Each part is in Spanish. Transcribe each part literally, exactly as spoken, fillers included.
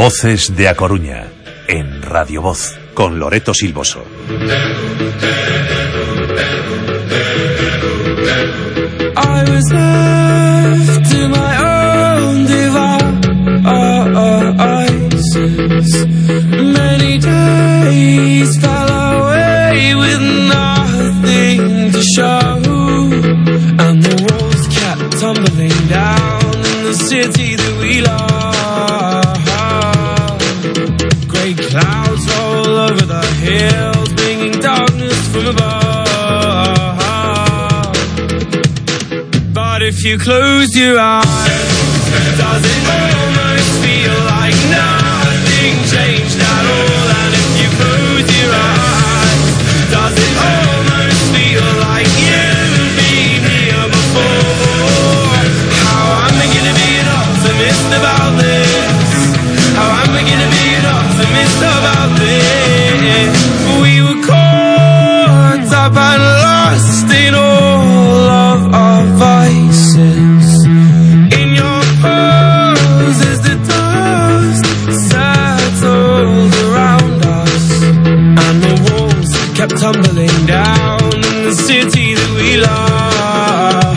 Voces de A Coruña, en Radio Voz, con Loreto Silvoso. I was left to my own devices. Many days fell away with nothing to show, and the walls kept tumbling down in the city that we love. Great clouds roll over the hills, bringing darkness from above. But if you close your eyes, does it almost feel like nothing changed at all? And if you close your eyes, does it almost feel like you've been here before? How am I gonna be an optimist about this? How am I gonna be an optimist about this? We were caught up and lost in all of our vices. In your pose as the dust settled around us, and the walls kept tumbling down in the city that we love.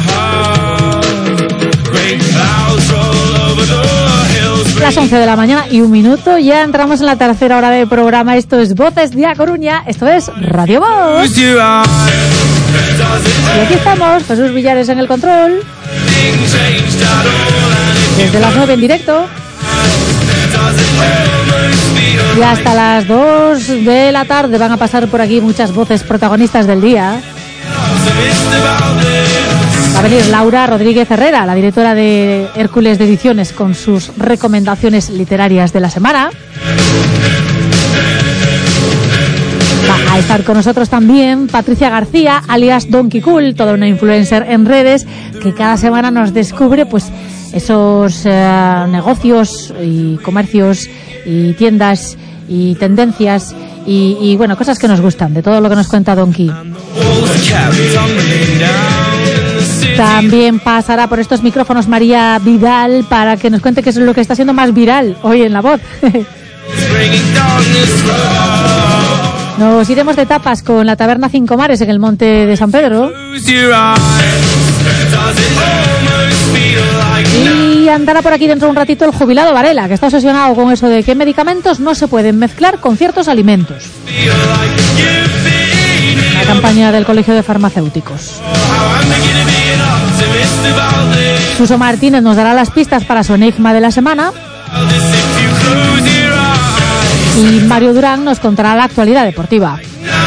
Great clouds roll over the hills. Las once de la mañana y un minuto, ya entramos en la tercera hora del programa. Esto es Voces de A Coruña, esto es Radio Voz. Y aquí estamos, Jesús Villares en el control, desde las nueve en directo y hasta las dos de la tarde van a pasar por aquí muchas voces protagonistas del día. Va a venir Laura Rodríguez Herrera, la directora de Hércules de Ediciones, con sus recomendaciones literarias de la semana. Va a estar con nosotros también Patricia García, alias Donkey Cool, toda una influencer en redes que cada semana nos descubre pues esos eh, negocios y comercios y tiendas y tendencias y, y bueno, cosas que nos gustan, de todo lo que nos cuenta Donkey. También pasará por estos micrófonos María Vidal para que nos cuente qué es lo que está siendo más viral hoy en La Voz. Nos iremos de tapas con la Taberna Cinco Mares en el Monte de San Pedro. Y andará por aquí dentro un ratito el jubilado Varela, que está obsesionado con eso de que medicamentos no se pueden mezclar con ciertos alimentos. La campaña del Colegio de Farmacéuticos. Suso Martínez nos dará las pistas para su enigma de la semana. Y Mario Durán nos contará la actualidad deportiva.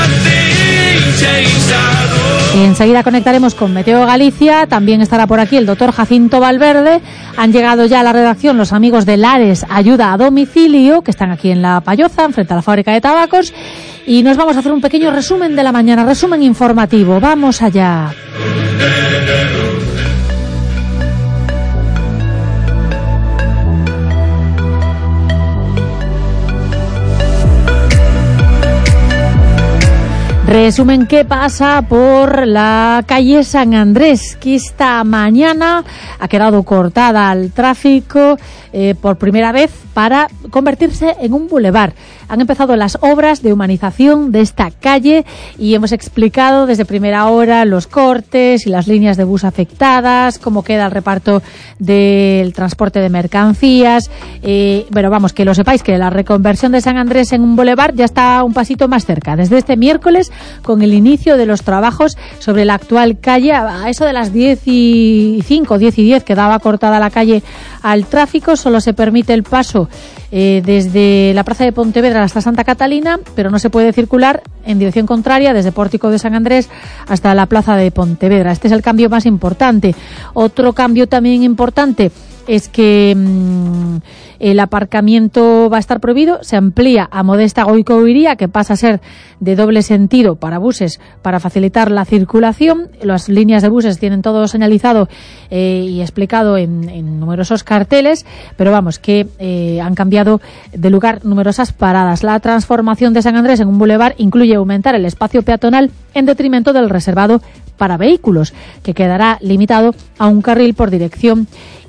Enseguida conectaremos con Meteo Galicia. También estará por aquí el doctor Jacinto Valverde. Han llegado ya a la redacción los amigos de Lares Ayuda a Domicilio, que están aquí en La Payoza, frente a la fábrica de tabacos. Y nos vamos a hacer un pequeño resumen de la mañana, resumen informativo. Vamos allá. Resumen qué pasa por la calle San Andrés, que esta mañana ha quedado cortada al tráfico eh, por primera vez para convertirse en un bulevar. Han empezado las obras de humanización de esta calle y hemos explicado desde primera hora los cortes y las líneas de bus afectadas, cómo queda el reparto del transporte de mercancías. Eh, bueno, vamos, que lo sepáis que la reconversión de San Andrés en un bulevar ya está un pasito más cerca. Desde este miércoles, con el inicio de los trabajos sobre la actual calle, a eso de las diez y cinco, diez y diez, quedaba cortada la calle al tráfico. Solo se permite el paso eh, desde la plaza de Pontevedra hasta Santa Catalina, pero no se puede circular en dirección contraria desde Pórtico de San Andrés hasta la plaza de Pontevedra. Este es el cambio más importante. Otro cambio también importante es que mmm, el aparcamiento va a estar prohibido, se amplía a Modesta Goicoiría, que pasa a ser de doble sentido para buses para facilitar la circulación. Las líneas de buses tienen todo señalizado eh, y explicado en, en numerosos carteles, pero vamos, que eh, han cambiado de lugar numerosas paradas. La transformación de San Andrés en un bulevar incluye aumentar el espacio peatonal en detrimento del reservado para vehículos, que quedará limitado a un carril por dirección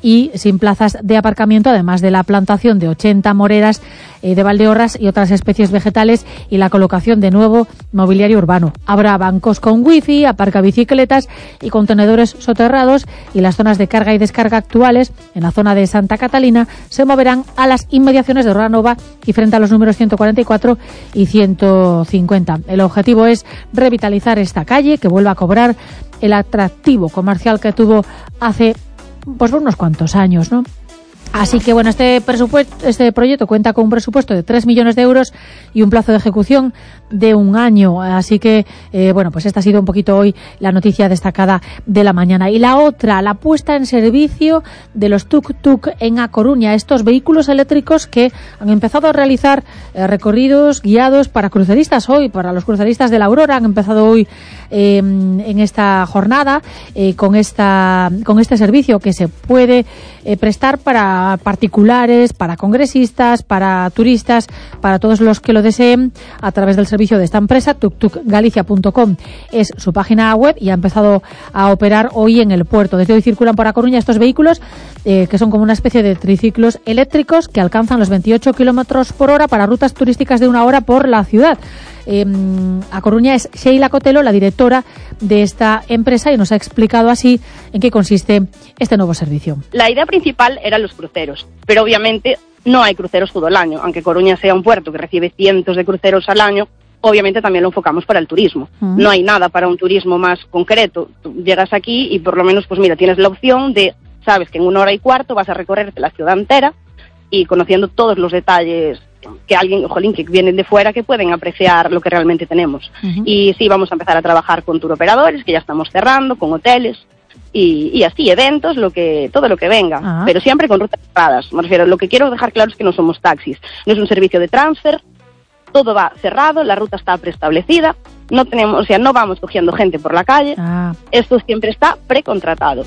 y sin plazas de aparcamiento, además de la plantación de ochenta moreras eh, de Valdeorras y otras especies vegetales y la colocación de nuevo mobiliario urbano. Habrá bancos con wifi, aparcabicicletas y contenedores soterrados, y las zonas de carga y descarga actuales en la zona de Santa Catalina se moverán a las inmediaciones de Orranova y frente a los números ciento cuarenta y cuatro y ciento cincuenta. El objetivo es revitalizar esta calle, que vuelva a cobrar el atractivo comercial que tuvo hace pues unos cuantos años, ¿no? Así que, bueno, este presupuesto, este proyecto cuenta con un presupuesto de tres millones de euros y un plazo de ejecución de un año. Así que, eh, bueno, pues esta ha sido un poquito hoy la noticia destacada de la mañana. Y la otra, la puesta en servicio de los tuk-tuk en A Coruña, estos vehículos eléctricos que han empezado a realizar eh, recorridos guiados para cruceristas hoy, para los cruceristas de la Aurora. Han empezado hoy eh, en esta jornada eh, con esta con este servicio que se puede eh, prestar para particulares, para congresistas, para turistas, para todos los que lo deseen, a través del servicio de esta empresa. tuk tuk galicia punto com es su página web y ha empezado a operar hoy en el puerto. Desde hoy circulan por A Coruña estos vehículos eh, que son como una especie de triciclos eléctricos que alcanzan los veintiocho kilómetros por hora para rutas turísticas de una hora por la ciudad. Eh, A Coruña es Sheila Cotelo, la directora de esta empresa, y nos ha explicado así en qué consiste este nuevo servicio. La idea principal eran los cruceros, pero obviamente no hay cruceros todo el año. Aunque Coruña sea un puerto que recibe cientos de cruceros al año, obviamente también lo enfocamos para el turismo. Uh-huh. No hay nada para un turismo más concreto. Tú llegas aquí y por lo menos, pues mira, tienes la opción de, sabes que en una hora y cuarto vas a recorrerte la ciudad entera y conociendo todos los detalles que alguien, jolín, que vienen de fuera, que pueden apreciar lo que realmente tenemos. Uh-huh. Y sí, vamos a empezar a trabajar con turoperadores, que ya estamos cerrando, con hoteles, y, y así, eventos, lo que todo lo que venga, uh-huh. pero siempre con rutas cerradas. Me refiero, lo que quiero dejar claro es que no somos taxis, no es un servicio de transfer, todo va cerrado, la ruta está preestablecida, no tenemos, o sea, no vamos cogiendo gente por la calle, uh-huh. esto siempre está precontratado.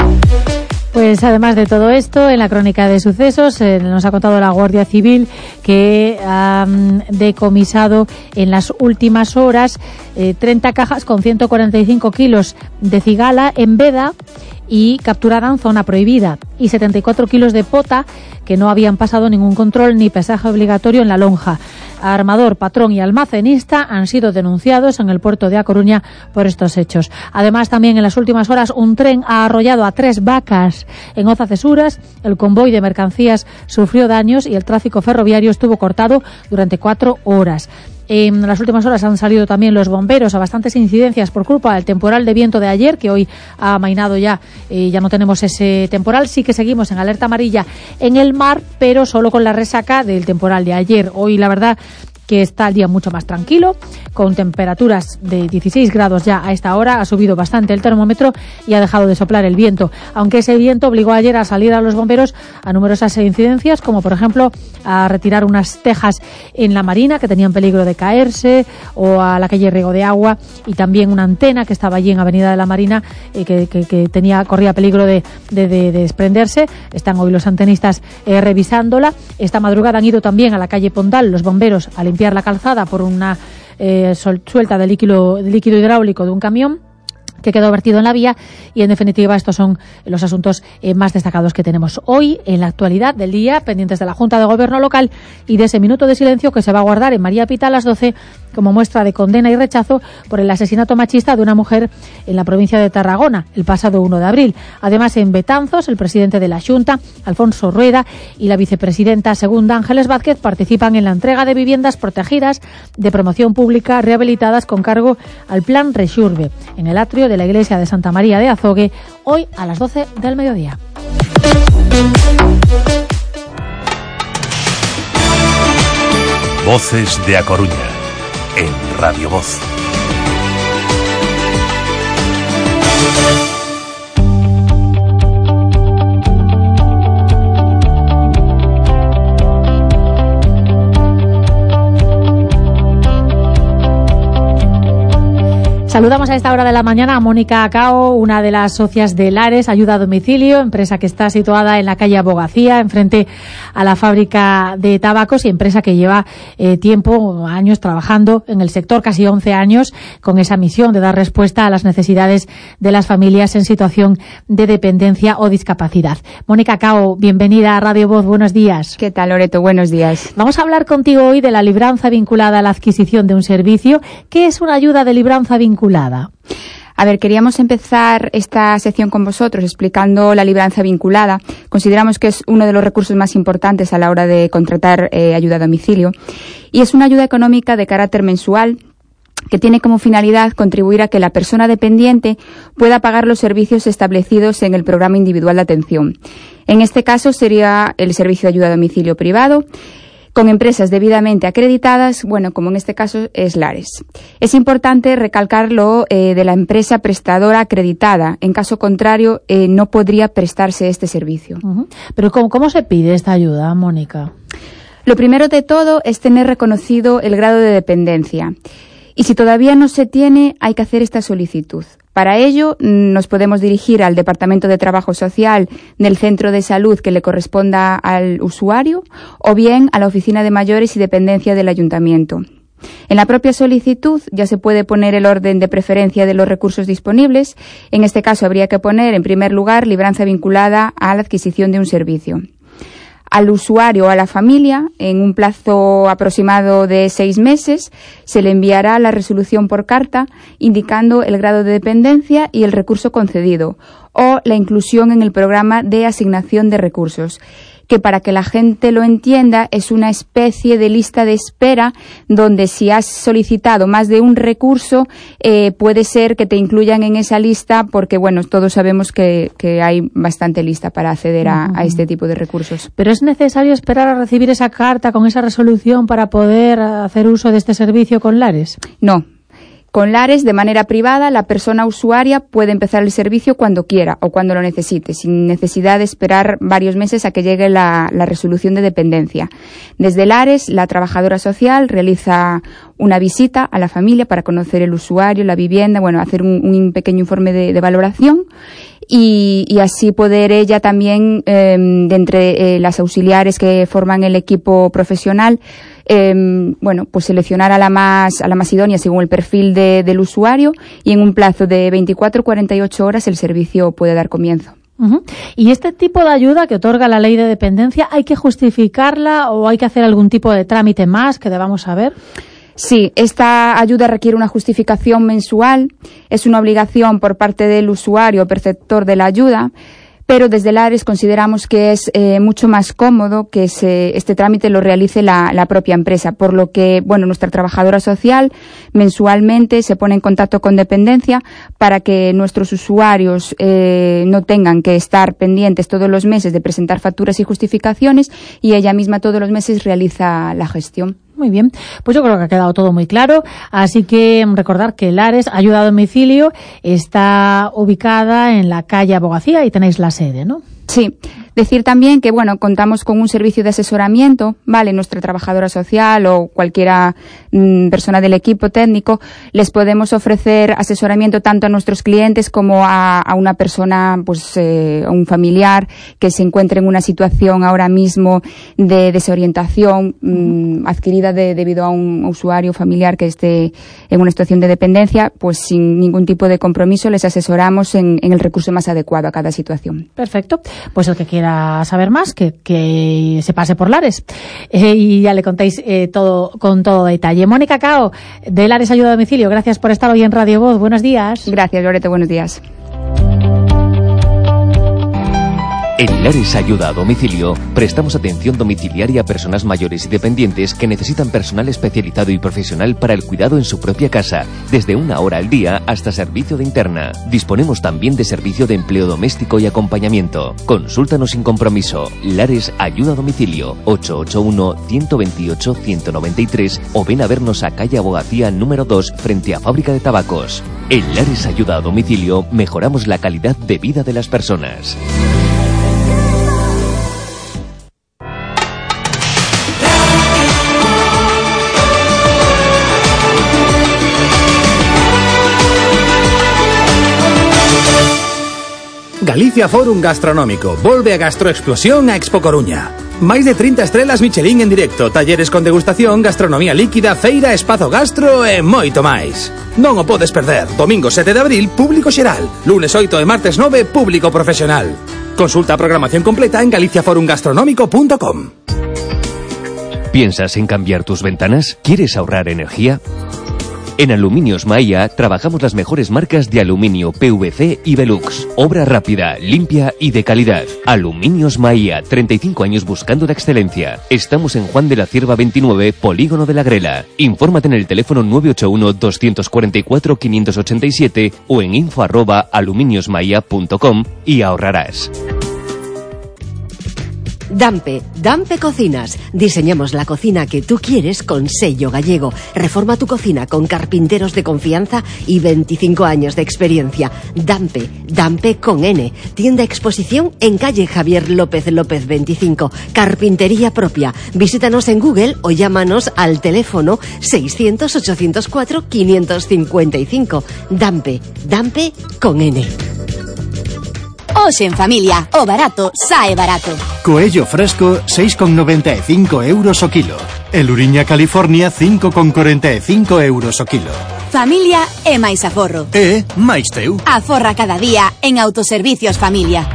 Pues además de todo esto, en la crónica de sucesos eh, nos ha contado la Guardia Civil que ha um, decomisado en las últimas horas eh, treinta cajas con ciento cuarenta y cinco kilos de cigala en veda y capturada en zona prohibida, y setenta y cuatro kilos de pota que no habían pasado ningún control ni pesaje obligatorio en la lonja. Armador, patrón y almacenista han sido denunciados en el puerto de A Coruña por estos hechos. Además, también en las últimas horas un tren ha arrollado a tres vacas en Oza-Cesuras, el convoy de mercancías sufrió daños y el tráfico ferroviario estuvo cortado durante cuatro horas. En las últimas horas han salido también los bomberos a bastantes incidencias por culpa del temporal de viento de ayer, que hoy ha amainado ya, eh, ya no tenemos ese temporal. Sí que seguimos en alerta amarilla en el mar, pero solo con la resaca del temporal de ayer. Hoy, la verdad, que está el día mucho más tranquilo, con temperaturas de dieciséis grados ya a esta hora. Ha subido bastante el termómetro y ha dejado de soplar el viento, aunque ese viento obligó ayer a salir a los bomberos a numerosas incidencias, como por ejemplo a retirar unas tejas en la Marina que tenían peligro de caerse, o a la calle Riego de Agua, y también una antena que estaba allí en Avenida de la Marina eh, que, que, que tenía corría peligro de, de, de, de desprenderse. Están hoy los antenistas eh, revisándola. Esta madrugada han ido también a la calle Pondal los bomberos a limpiar la calzada por una eh, suelta de líquido, de líquido hidráulico de un camión que quedó vertido en la vía, y en definitiva estos son los asuntos eh, más destacados que tenemos hoy en la actualidad del día, pendientes de la Junta de Gobierno local y de ese minuto de silencio que se va a guardar en María Pita a las doce como muestra de condena y rechazo por el asesinato machista de una mujer en la provincia de Tarragona el pasado uno de abril. Además, en Betanzos, el presidente de la Xunta, Alfonso Rueda, y la vicepresidenta segunda, Ángeles Vázquez, participan en la entrega de viviendas protegidas de promoción pública rehabilitadas con cargo al Plan Rexurbe en el atrio de la iglesia de Santa María de Azogue, hoy a las doce del mediodía. Voces de A Coruña en Radio Voz. Saludamos a esta hora de la mañana a Mónica Cao, una de las socias de Lares Ayuda a Domicilio, empresa que está situada en la calle Abogacía, enfrente a la fábrica de tabacos, y empresa que lleva eh, tiempo, años trabajando en el sector, casi once años, con esa misión de dar respuesta a las necesidades de las familias en situación de dependencia o discapacidad. Mónica Cao, bienvenida a Radio Voz, buenos días. ¿Qué tal, Loreto? Buenos días. Vamos a hablar contigo hoy de la libranza vinculada a la adquisición de un servicio. ¿Qué es una ayuda de libranza vinculada? A ver, queríamos empezar esta sección con vosotros explicando la libranza vinculada. Consideramos que es uno de los recursos más importantes a la hora de contratar eh, ayuda a domicilio, y es una ayuda económica de carácter mensual que tiene como finalidad contribuir a que la persona dependiente pueda pagar los servicios establecidos en el programa individual de atención. En este caso sería el servicio de ayuda a domicilio privado, con empresas debidamente acreditadas, bueno, como en este caso es Lares. Es importante recalcar lo eh, de la empresa prestadora acreditada. En caso contrario, eh, no podría prestarse este servicio. Uh-huh. Pero ¿cómo, ¿cómo se pide esta ayuda, Mónica? Lo primero de todo es tener reconocido el grado de dependencia. Y si todavía no se tiene, hay que hacer esta solicitud. Para ello, nos podemos dirigir al Departamento de Trabajo Social del centro de salud que le corresponda al usuario, o bien a la Oficina de Mayores y Dependencia del Ayuntamiento. En la propia solicitud ya se puede poner el orden de preferencia de los recursos disponibles. En este caso habría que poner, en primer lugar, libranza vinculada a la adquisición de un servicio. Al usuario o a la familia, en un plazo aproximado de seis meses, se le enviará la resolución por carta indicando el grado de dependencia y el recurso concedido, o la inclusión en el programa de asignación de recursos, que para que la gente lo entienda es una especie de lista de espera donde si has solicitado más de un recurso eh, puede ser que te incluyan en esa lista, porque bueno, todos sabemos que, que hay bastante lista para acceder a, a este tipo de recursos. ¿Pero es necesario esperar a recibir esa carta con esa resolución para poder hacer uso de este servicio con Lares? No. Con Lares, de manera privada, la persona usuaria puede empezar el servicio cuando quiera o cuando lo necesite, sin necesidad de esperar varios meses a que llegue la, la resolución de dependencia. Desde Lares, la trabajadora social realiza una visita a la familia para conocer el usuario, la vivienda, bueno, hacer un, un pequeño informe de, de valoración. Y, y así poder ella también, eh, de entre eh, las auxiliares que forman el equipo profesional, eh, bueno, pues seleccionar a la más a la más idónea según el perfil de, del usuario, y en un plazo de veinticuatro a cuarenta y ocho horas el servicio puede dar comienzo. Uh-huh. ¿Y este tipo de ayuda que otorga la ley de dependencia, hay que justificarla o hay que hacer algún tipo de trámite más que debamos saber? Sí, esta ayuda requiere una justificación mensual, es una obligación por parte del usuario perceptor de la ayuda, pero desde Lares consideramos que es eh, mucho más cómodo que se, este trámite lo realice la, la propia empresa, por lo que, bueno, nuestra trabajadora social mensualmente se pone en contacto con dependencia para que nuestros usuarios eh, no tengan que estar pendientes todos los meses de presentar facturas y justificaciones, y ella misma todos los meses realiza la gestión. Muy bien, pues yo creo que ha quedado todo muy claro, así que recordar que Lares Ayuda a Domicilio está ubicada en la calle Abogacía y tenéis la sede, ¿no? Sí. Decir también que, bueno, contamos con un servicio de asesoramiento, ¿vale? Nuestra trabajadora social o cualquiera mmm, persona del equipo técnico, les podemos ofrecer asesoramiento tanto a nuestros clientes como a, a una persona, pues, eh, a un familiar que se encuentre en una situación ahora mismo de desorientación mmm, adquirida de, debido a un usuario familiar que esté en una situación de dependencia, pues sin ningún tipo de compromiso les asesoramos en, en el recurso más adecuado a cada situación. Perfecto. Pues el que quiera saber más, que, que se pase por Lares eh, y ya le contéis eh, todo con todo detalle. Mónica Cao, de Lares Ayuda a Domicilio, gracias por estar hoy en Radio Voz. Buenos días. Gracias, Loreto. Buenos días. En Lares Ayuda a Domicilio prestamos atención domiciliaria a personas mayores y dependientes que necesitan personal especializado y profesional para el cuidado en su propia casa, desde una hora al día hasta servicio de interna. Disponemos también de servicio de empleo doméstico y acompañamiento. Consúltanos sin compromiso. Lares Ayuda a Domicilio, ocho ocho uno, uno dos ocho, uno nueve tres, o ven a vernos a calle Abogacía número dos frente a Fábrica de Tabacos. En Lares Ayuda a Domicilio mejoramos la calidad de vida de las personas. Galicia Forum Gastronómico. Volve a gastroexplosión a Expo Coruña. Máis de trinta estrelas Michelin en directo, talleres con degustación, gastronomía líquida, feira, espazo gastro e moito máis. Non o podes perder. Domingo sete de abril, público xeral. Lunes oito e martes nove, público profesional. Consulta a programación completa en galicia forum gastronómico punto com. ¿Piensas en cambiar tus ventanas? ¿Quieres ahorrar energía? En Aluminios Maia trabajamos las mejores marcas de aluminio, P V C y Velux. Obra rápida, limpia y de calidad. Aluminios Maia, treinta y cinco años buscando la excelencia. Estamos en Juan de la Cierva veintinueve, Polígono de la Grela. Infórmate en el teléfono nueve ocho uno, dos cuatro cuatro, cinco ocho siete o en info arroba aluminiosmaia punto com y ahorrarás. Dampe, Dampe Cocinas. Diseñamos la cocina que tú quieres con sello gallego. Reforma tu cocina con carpinteros de confianza y veinticinco años de experiencia. Dampe, Dampe con N. Tienda exposición en calle Javier López López veinticinco. Carpintería propia. Visítanos en Google o llámanos al teléfono seiscientos, ochocientos cuatro, quinientos cincuenta y cinco. Dampe, Dampe con N. Hoxe en familia, o barato sae barato. Coello fresco, seis con noventa e cinco euros o kilo. E Luriña California, cinco con corenta e cinco euros o kilo. Familia e máis aforro. E máis teu. Aforra cada día en Autoservicios Familia.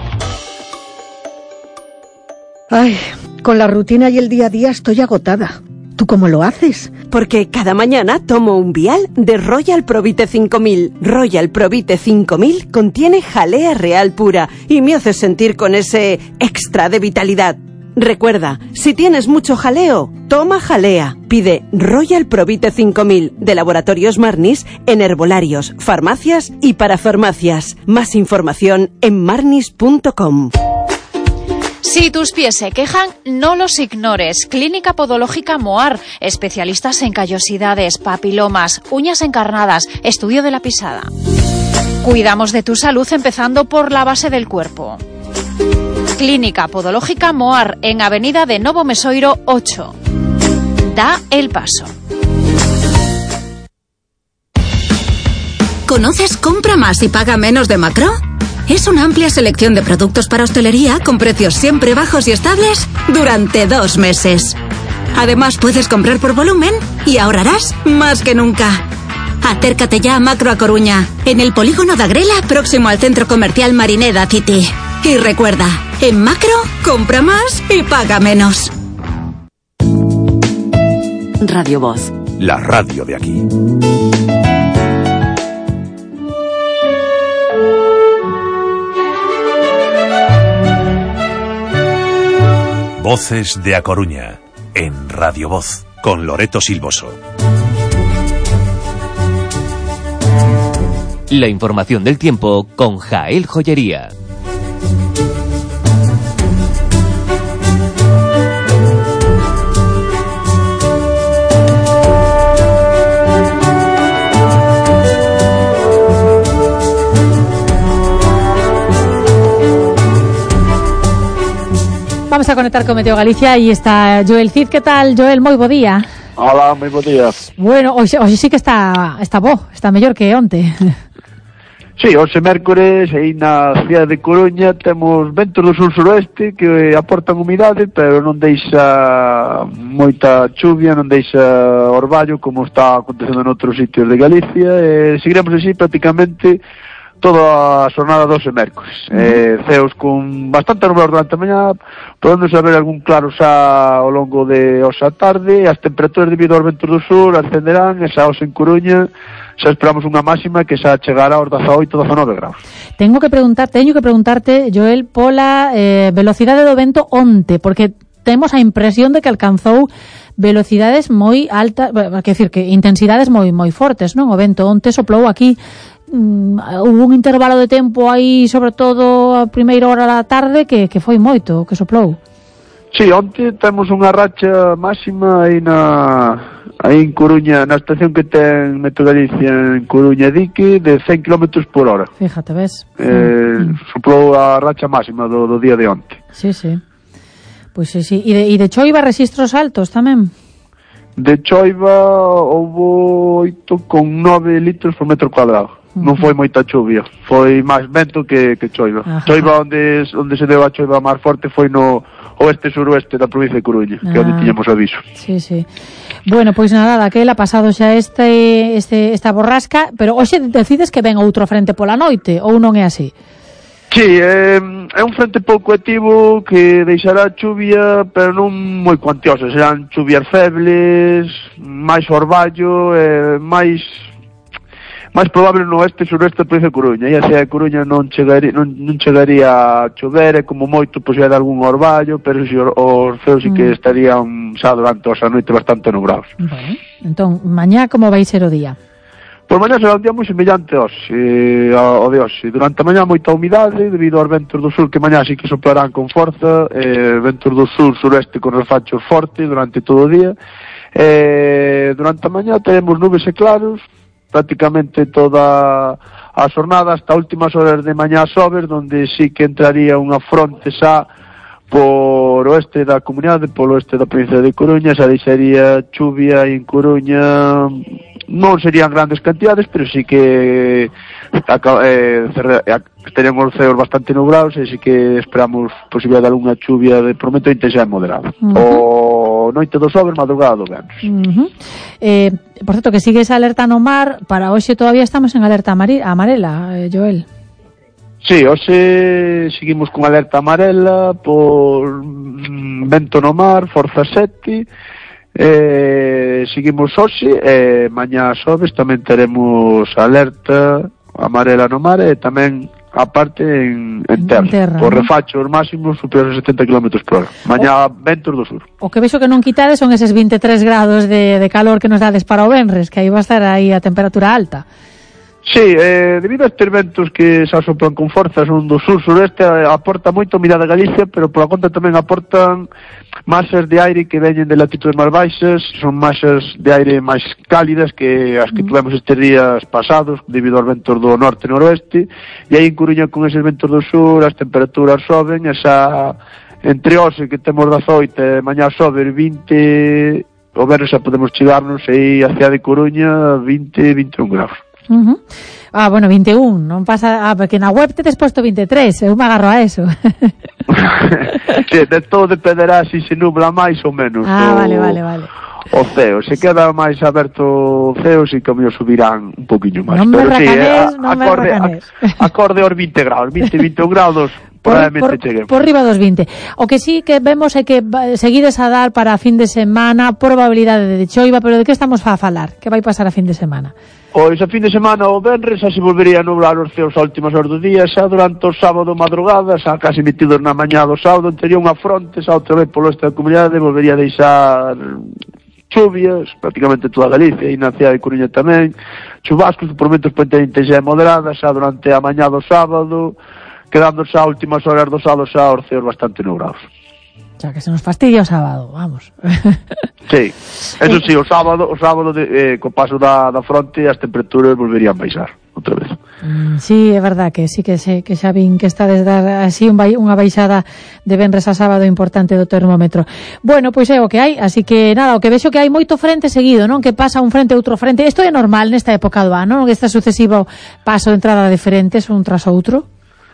Ay, con la rutina y el día a día estoy agotada. ¿Tú cómo lo haces? Porque cada mañana tomo un vial de Royal Provite cinco mil. Royal Provite cinco mil contiene jalea real pura y me hace sentir con ese extra de vitalidad. Recuerda, si tienes mucho jaleo, toma jalea. Pide Royal Provite cinco mil de Laboratorios Marnis en herbolarios, farmacias y parafarmacias. Más información en marnis punto com. Si tus pies se quejan, no los ignores. Clínica Podológica Moar, especialistas en callosidades, papilomas, uñas encarnadas, estudio de la pisada. Cuidamos de tu salud empezando por la base del cuerpo. Clínica Podológica Moar, en Avenida de Novo Mesoiro ocho. Da el paso. ¿Conoces Compra Más y Paga Menos de Macro? Es una amplia selección de productos para hostelería con precios siempre bajos y estables durante dos meses. Además, puedes comprar por volumen y ahorrarás más que nunca. Acércate ya a Macro a Coruña, en el polígono de Agrela, próximo al centro comercial Marineda City. Y recuerda, en Macro, compra más y paga menos. Radio Voz. La radio de aquí. Voces de A Coruña, en Radio Voz, con Loreto Silvoso. La información del tiempo con Jael Joyería. Vamos a conectar con Meteo Galicia y está Joel Cid. ¿Qué tal, Joel? Moi bo día. Hola, moi bo día. Bueno, hoxe, hoxe sí que está está bo, está mellor que onte. Sí, hoxe mércores aí na cidade de Coruña temos ventos do sur-suroeste que aportan humidade, pero non deixa moita chuvia, non deixa orballo como está acontecendo en outros sitios de Galicia, e seguiremos así prácticamente toda a xornada doce mércores. Uh-huh. Eh, ceos con bastante nublados durante a mañá, podendo saber algún claro xa ao longo de hoxa tarde, as temperaturas debido aos ventos do sur ascenderán, e xa hoxe en Coruña xa esperamos unha máxima que xa chegará aos dezaoito, dezanove graus. Tengo que preguntar, teño que preguntarte, Joel, pola eh, velocidade do vento onte, porque temos a impresión de que alcanzou velocidades moi altas, quer decir, que intensidades moi moi fortes, non? O vento onte soplou aquí. Mm, hubo un intervalo de tempo aí, sobre todo a primeira hora da tarde, que, que foi moito, que soplou. Sí, onte temos unha racha máxima aí na aí en Coruña, na estación que ten Meteo Galicia en Coruña Dique, de cen kilómetros por hora. Fíjate, ves? Eh, mm. Soplou a racha máxima do, do día de onte. Sí, sí. Pois pues sí, sí. E de, e de choiva registros altos tamén? De choiva houbo oito con nove litros por metro cuadrado. non foi moita chuvia, foi máis vento que, que choiva. Ajá. Choiva onde, onde se deu a choiva máis forte foi no oeste-suroeste da provincia de Coruña, ah, que é onde tiñamos aviso. Sí, sí. Bueno, pois nada, daquela pasado xa este, este, esta borrasca, pero hoxe decides que ven outro frente pola noite, ou non é así? Sí, é, é un frente pouco activo que deixará chuvia, pero non moi cuantiosa, serán chuvias febles, máis orballo, eh, máis máis probable no oeste e suroeste da provincia de Coruña, e a cidade de Coruña non chegaría, non, non chegaría a chover, e como moito pois de algún orballo, pero si os, os ceos sí que estarían xa durante a noite bastante nubrados. Bueno, entón, mañá como vai ser o día? Por mañá será un día moi semellante hoxe, eh, ao de hoxe. Durante a mañá moita humidade debido aos ventos do sur que mañá sí que soplarán con forza, eh, ventos do sur sureste con refachos fortes durante todo o día. Eh, durante a mañá teremos nubes e claros, prácticamente toda a xornada hasta últimas horas de mañá sobes, donde sí que entraría unha fronte xa por oeste da comunidade, polo oeste da provincia de Coruña, xa deixaría chuvia en Coruña. Non serían grandes cantidades, pero sí que eh, teríamos ceos bastante nubrados e sí que esperamos posibilidade de alguna chuvia de prometo intensidade moderada. Uh-huh. O noite do sobres, madrugada do venres. Uh-huh. eh, por certo, que sigues alerta no mar, para hoxe todavía estamos en alerta amarela, eh, Joel. Sí, hoxe seguimos con alerta amarela por mm, vento no mar, forza sete. Eh, seguimos hoxe, eh, mañá sobes tamén teremos alerta amarela no mar e tamén aparte en, en terra, en terra por refachos máximos superiores a setenta kilómetros por hora. Mañá o, ventos do sur. O que vexo que non quitades son eses vinte e tres grados de, de calor que nos dades para o venres, que aí va a estar aí a temperatura alta. Sí, eh, debido a estes ventos que se asoplan con forza son do sur-sureste, aporta moito humidade a Galicia, pero pola conta tamén aportan masas de aire que veñen de latitudes máis baixas, son masas de aire máis cálidas que as que tivemos estes días pasados debido aos ventos do norte e noroeste, e aí en Coruña con eses ventos do sur as temperaturas soben, esa entre hoxe que temos dezaoito e mañá sobe vinte, o verres xa podemos chegarnos aí a cidade de Coruña vinte, vinte e un graus. Uh-huh. Ah, bueno, vinte e un, non pasa, ah, porque na web te tes posto vinte e tres, eu me agarro a eso. Sí, de todo dependerá se si se nubla máis ou menos. Ah, o, vale, vale, vale. O ceo, se queda máis aberto o ceo, si que o subirán un poquinho máis. Non me pero racanés, sí, non me acorde, racanés. Acorde aos vinte graus, vinte, vinte e un graus, probablemente cheguemos. Por riba dos vinte. O que sí que vemos é que seguides a dar para a fin de semana probabilidade de choiva, pero de que estamos a falar? Que vai pasar a fin de semana? Pois a fin de semana o venres xa se volvería a nublar os ceos a últimas horas do día, xa durante o sábado madrugada, xa casi metidos na mañá do sábado, tería unha fronte, xa outra vez polo este da comunidade, volvería a deixar chuvias, prácticamente toda Galicia, e na cidade de Coruña tamén, chubascos, por momentos poden ter intensidade moderada, xa durante a mañá do sábado, quedando xa a últimas horas do sábado xa os ceos bastante nubrados. Xa que se nos fastidia o sábado, vamos. Sí, eso sí, o sábado, o sábado de, eh, co paso da, da fronte as temperaturas volverían baixar outra vez. Mm, sí, é verdad que sí que se, que xa vin que está desde así un, unha baixada de venres a sábado importante do termómetro. Bueno, pois é o que hai, así que nada, o que vexo que hai moito frente seguido, non? Que pasa un frente outro frente. Isto é normal nesta época do ano, non? Que está sucesivo paso de entrada de frentes un tras outro.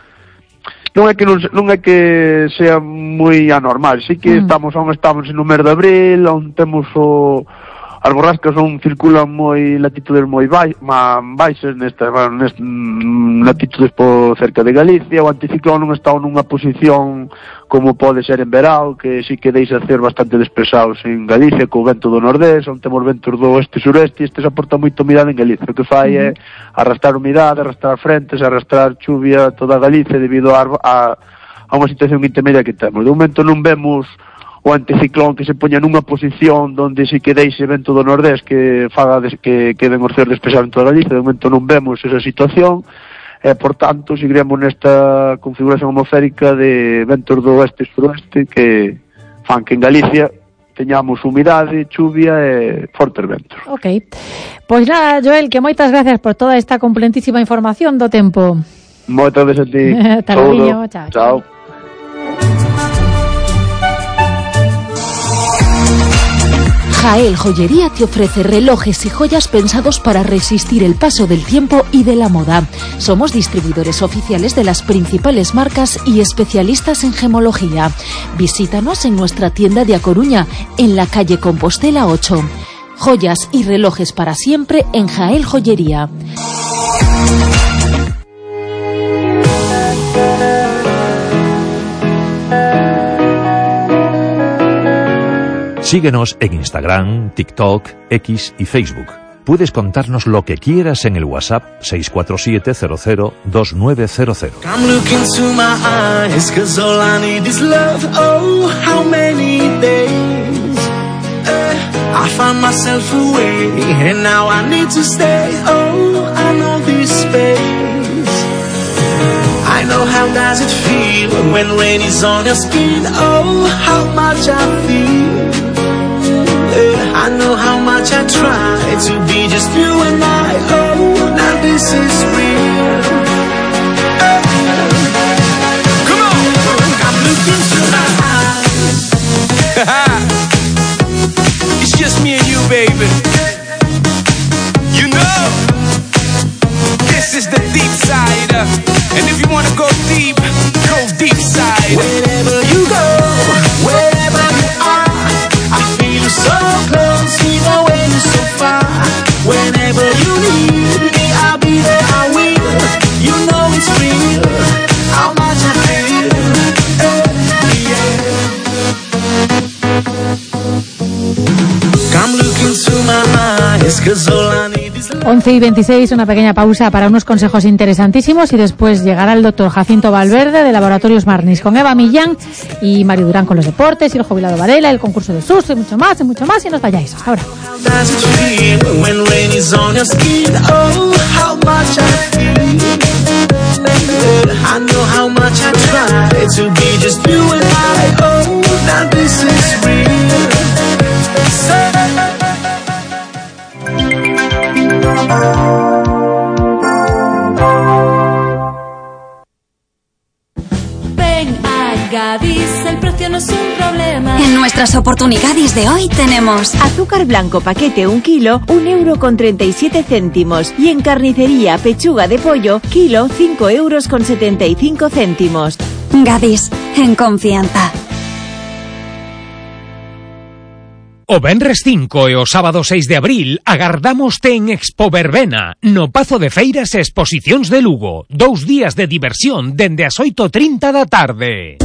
Non é que non, non é que sea moi anormal, sí que mm. estamos aún estamos no mes de abril, onde temos o as borrascas son circulan moi latitudes moi bai, ma, baixas nestas, bueno, nestas latitudes por cerca de Galicia. O anticiclón non está nunha posición como pode ser en verao, que sí que deixa ser bastante despesados en Galicia, co vento do nordés, onde temos ventos do oeste-sureste, e este se aporta moito humidade en Galicia. O que fai é arrastrar humidade, arrastrar frentes, arrastrar chuvia toda Galicia debido a, a, a unha situación intermedia que temos. De momento non vemos o anticiclón que se poña nunha posición donde si que deixe vento do nordés que faga des, que queden os ceos despesados en toda Galicia. De momento non vemos esa situación, e, por tanto, seguiremos nesta configuración atmosférica de ventos do oeste e suroeste que fan que en Galicia teñamos humidade, chuvia e fortes ventos. Ok. Pois nada, Joel, que moitas gracias por toda esta completísima información do tempo. Moitas gracias a ti. Ata logo, chao. Chao. Jael Joyería te ofrece relojes y joyas pensados para resistir el paso del tiempo y de la moda. Somos distribuidores oficiales de las principales marcas y especialistas en gemología. Visítanos en nuestra tienda de A Coruña, en la calle Compostela ocho. Joyas y relojes para siempre en Jael Joyería. Síguenos en Instagram, TikTok, X y Facebook. Puedes contarnos lo que quieras en el WhatsApp seis cuatro siete cero cero dos nueve cero cero. Come look into my eyes, cause all I need is love. Oh, how many days uh, I found myself away, and now I need to stay. Oh, I know this space. I know how does it feel when rain is on your skin. Oh, how much I feel. I know how much I try to be just you and I. Oh, now this is real. Come on, I'm looking through my eyes. It's just me and you, baby. You know, this is the deep side. And if you wanna go deep, go deep side. Wherever you go, wherever you are, I feel you so close, even when you're so far. Whenever you need me, I'll be there, I will. You know it's real, how much I feel. Uh, yeah. Come look into my eyes, cause all I need is love. once y veintiséis, una pequeña pausa para unos consejos interesantísimos y después llegará el doctor Jacinto Valverde de Laboratorios Marnis con Eva Millán y Mario Durán con los deportes y el jubilado Varela, el concurso de susto y mucho más y mucho más y no os vayáis. Ahora. Ven a Gadis, el precio no es un problema. En nuestras oportunidades de hoy tenemos azúcar blanco paquete un kilo, un euro con treinta y siete céntimos. Y en carnicería pechuga de pollo, kilo, cinco euros con setenta y cinco céntimos. Gadis, en confianza. O venres cinco e o sábado seis de abril agardámoste en Expo Verbena, no Pazo de Feiras e Exposicións de Lugo. Dous días de diversión dende as oito e trinta da tarde.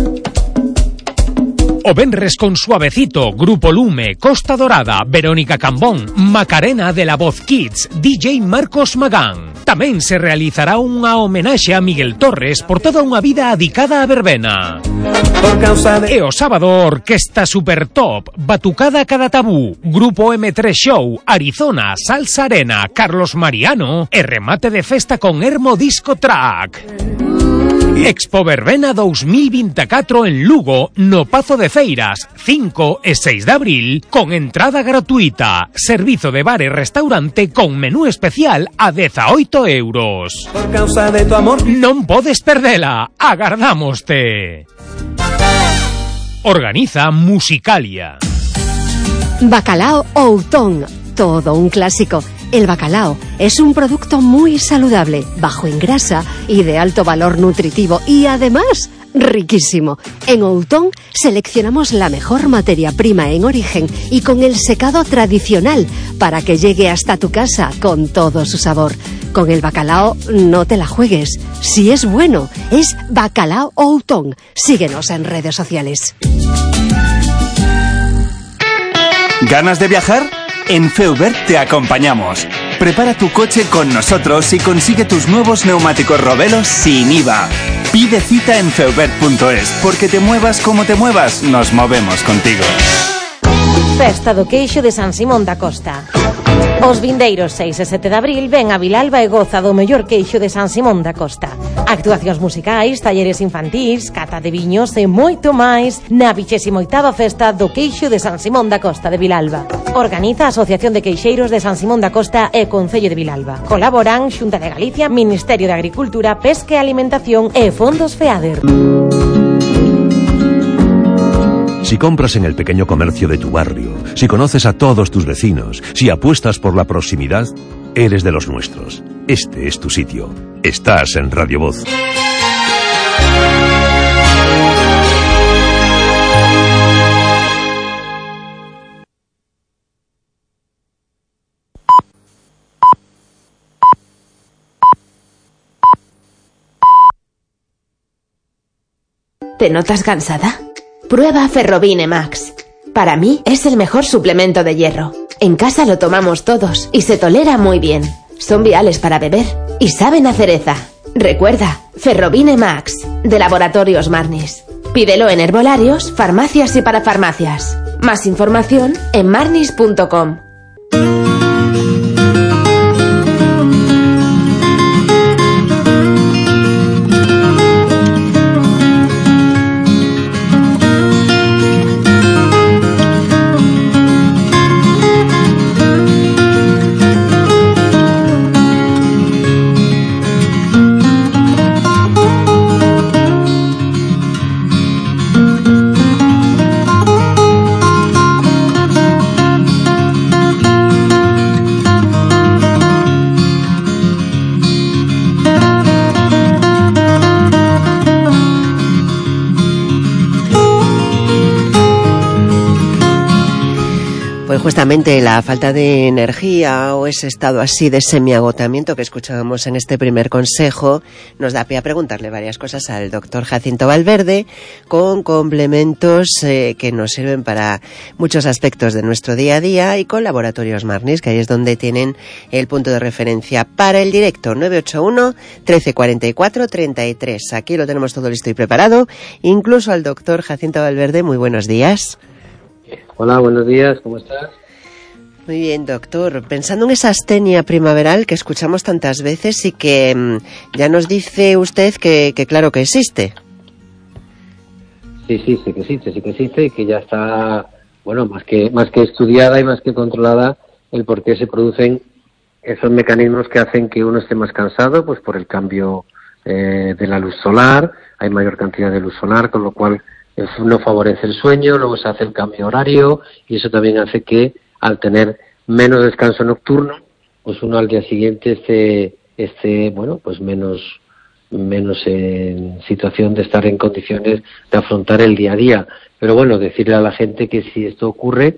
O venres con Suavecito, Grupo Lume, Costa Dorada, Verónica Cambón, Macarena de la Voz Kids, D J Marcos Magán. Tamén se realizará unha homenaxe a Miguel Torres por toda unha vida adicada a verbena. E o sábado, Orquesta Super Top, Batucada Cada Tabú, Grupo eme tres Show, Arizona, Salsa Arena, Carlos Mariano e remate de festa con Hermo Disco Track. Expo Verbena dous mil veinticuatro en Lugo, no Pazo de Feiras, cinco e seis de abril, con entrada gratuita, servizo de bar e restaurante con menú especial a dezaoito euros. Por causa de tu amor non podes perdela, agardámoste. Organiza Musicalia. Bacalao Outón, todo un clásico. El bacalao es un producto muy saludable, bajo en grasa y de alto valor nutritivo y además riquísimo. En Outón seleccionamos la mejor materia prima en origen y con el secado tradicional para que llegue hasta tu casa con todo su sabor. Con el bacalao no te la juegues. Si es bueno, es Bacalao Outón. Síguenos en redes sociales. ¿Ganas de viajar? En Feubert te acompañamos. Prepara tu coche con nosotros y consigue tus nuevos neumáticos Robelos sin I V A. Pide cita en feubert punto es, porque te muevas como te muevas, nos movemos contigo. Festa do Queixo de San Simón da Costa. Os vindeiros seis e sete de abril ven a Vilalba e goza do mellor queixo de San Simón da Costa. Actuacións musicais, talleres infantís, cata de viños e moito máis na vixésima oitava Festa do Queixo de San Simón da Costa de Vilalba. Organiza a Asociación de Queixeiros de San Simón da Costa e Concello de Vilalba. Colaboran Xunta de Galicia, Ministerio de Agricultura, Pesca e Alimentación e Fondos FEADER. Si compras en el pequeño comercio de tu barrio, si conoces a todos tus vecinos, si apuestas por la proximidad, eres de los nuestros. Este es tu sitio. Estás en Radio Voz. ¿Te notas cansada? Prueba Ferrobine Max. Para mí es el mejor suplemento de hierro. En casa lo tomamos todos y se tolera muy bien. Son viales para beber y saben a cereza. Recuerda, Ferrobine Max, de Laboratorios Marnis. Pídelo en herbolarios, farmacias y parafarmacias. Más información en marnis punto com. Pues justamente la falta de energía o ese estado así de semiagotamiento que escuchábamos en este primer consejo nos da pie a preguntarle varias cosas al doctor Jacinto Valverde con complementos eh, que nos sirven para muchos aspectos de nuestro día a día y con Laboratorios Marnis, que ahí es donde tienen el punto de referencia para el directo nueve ocho uno, trece cuarenta y cuatro, treinta y tres. Aquí lo tenemos todo listo y preparado, incluso al doctor Jacinto Valverde. Muy buenos días. Hola, buenos días, ¿cómo estás? Muy bien, doctor. Pensando en esa astenia primaveral que escuchamos tantas veces y que mmm, ya nos dice usted que, que claro que existe. Sí, sí, sí que existe, sí que existe y que ya está, bueno, más que más que estudiada y más que controlada el por qué se producen esos mecanismos que hacen que uno esté más cansado, pues por el cambio eh, de la luz solar, hay mayor cantidad de luz solar, con lo cual no favorece el sueño, luego se hace el cambio horario y eso también hace que al tener menos descanso nocturno, pues uno al día siguiente esté, esté bueno, pues menos, menos en situación de estar en condiciones de afrontar el día a día. Pero bueno, decirle a la gente que si esto ocurre,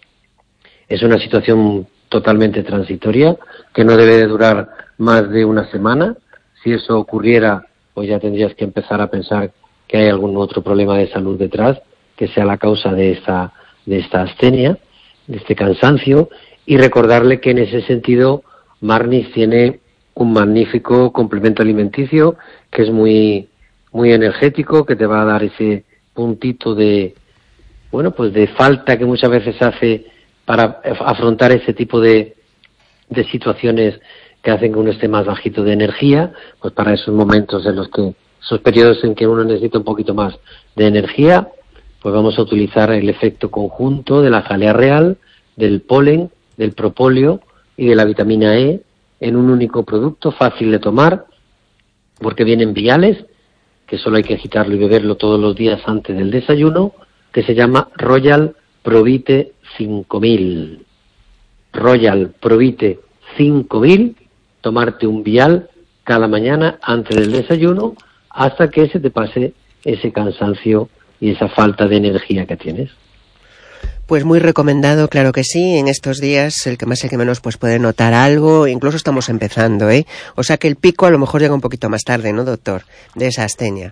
es una situación totalmente transitoria, que no debe de durar más de una semana. Si eso ocurriera, pues ya tendrías que empezar a pensar que hay algún otro problema de salud detrás, que sea la causa de esta, de esta astenia, de este cansancio, y recordarle que en ese sentido Marnis tiene un magnífico complemento alimenticio que es muy, muy energético, que te va a dar ese puntito de, bueno, pues de falta que muchas veces hace para afrontar ese tipo de, de situaciones que hacen que uno esté más bajito de energía, pues para esos momentos en los que esos periodos en que uno necesita un poquito más de energía, pues vamos a utilizar el efecto conjunto de la jalea real, del polen, del propóleo y de la vitamina E en un único producto fácil de tomar, porque vienen viales, que solo hay que agitarlo y beberlo todos los días antes del desayuno, que se llama Royal Provite cinco mil. Royal Provite cinco mil, tomarte un vial cada mañana antes del desayuno, hasta que se te pase ese cansancio y esa falta de energía que tienes. Pues muy recomendado, claro que sí. En estos días, el que más y el que menos pues puede notar algo. Incluso estamos empezando, ¿eh? O sea que el pico a lo mejor llega un poquito más tarde, ¿no, doctor? De esa astenia.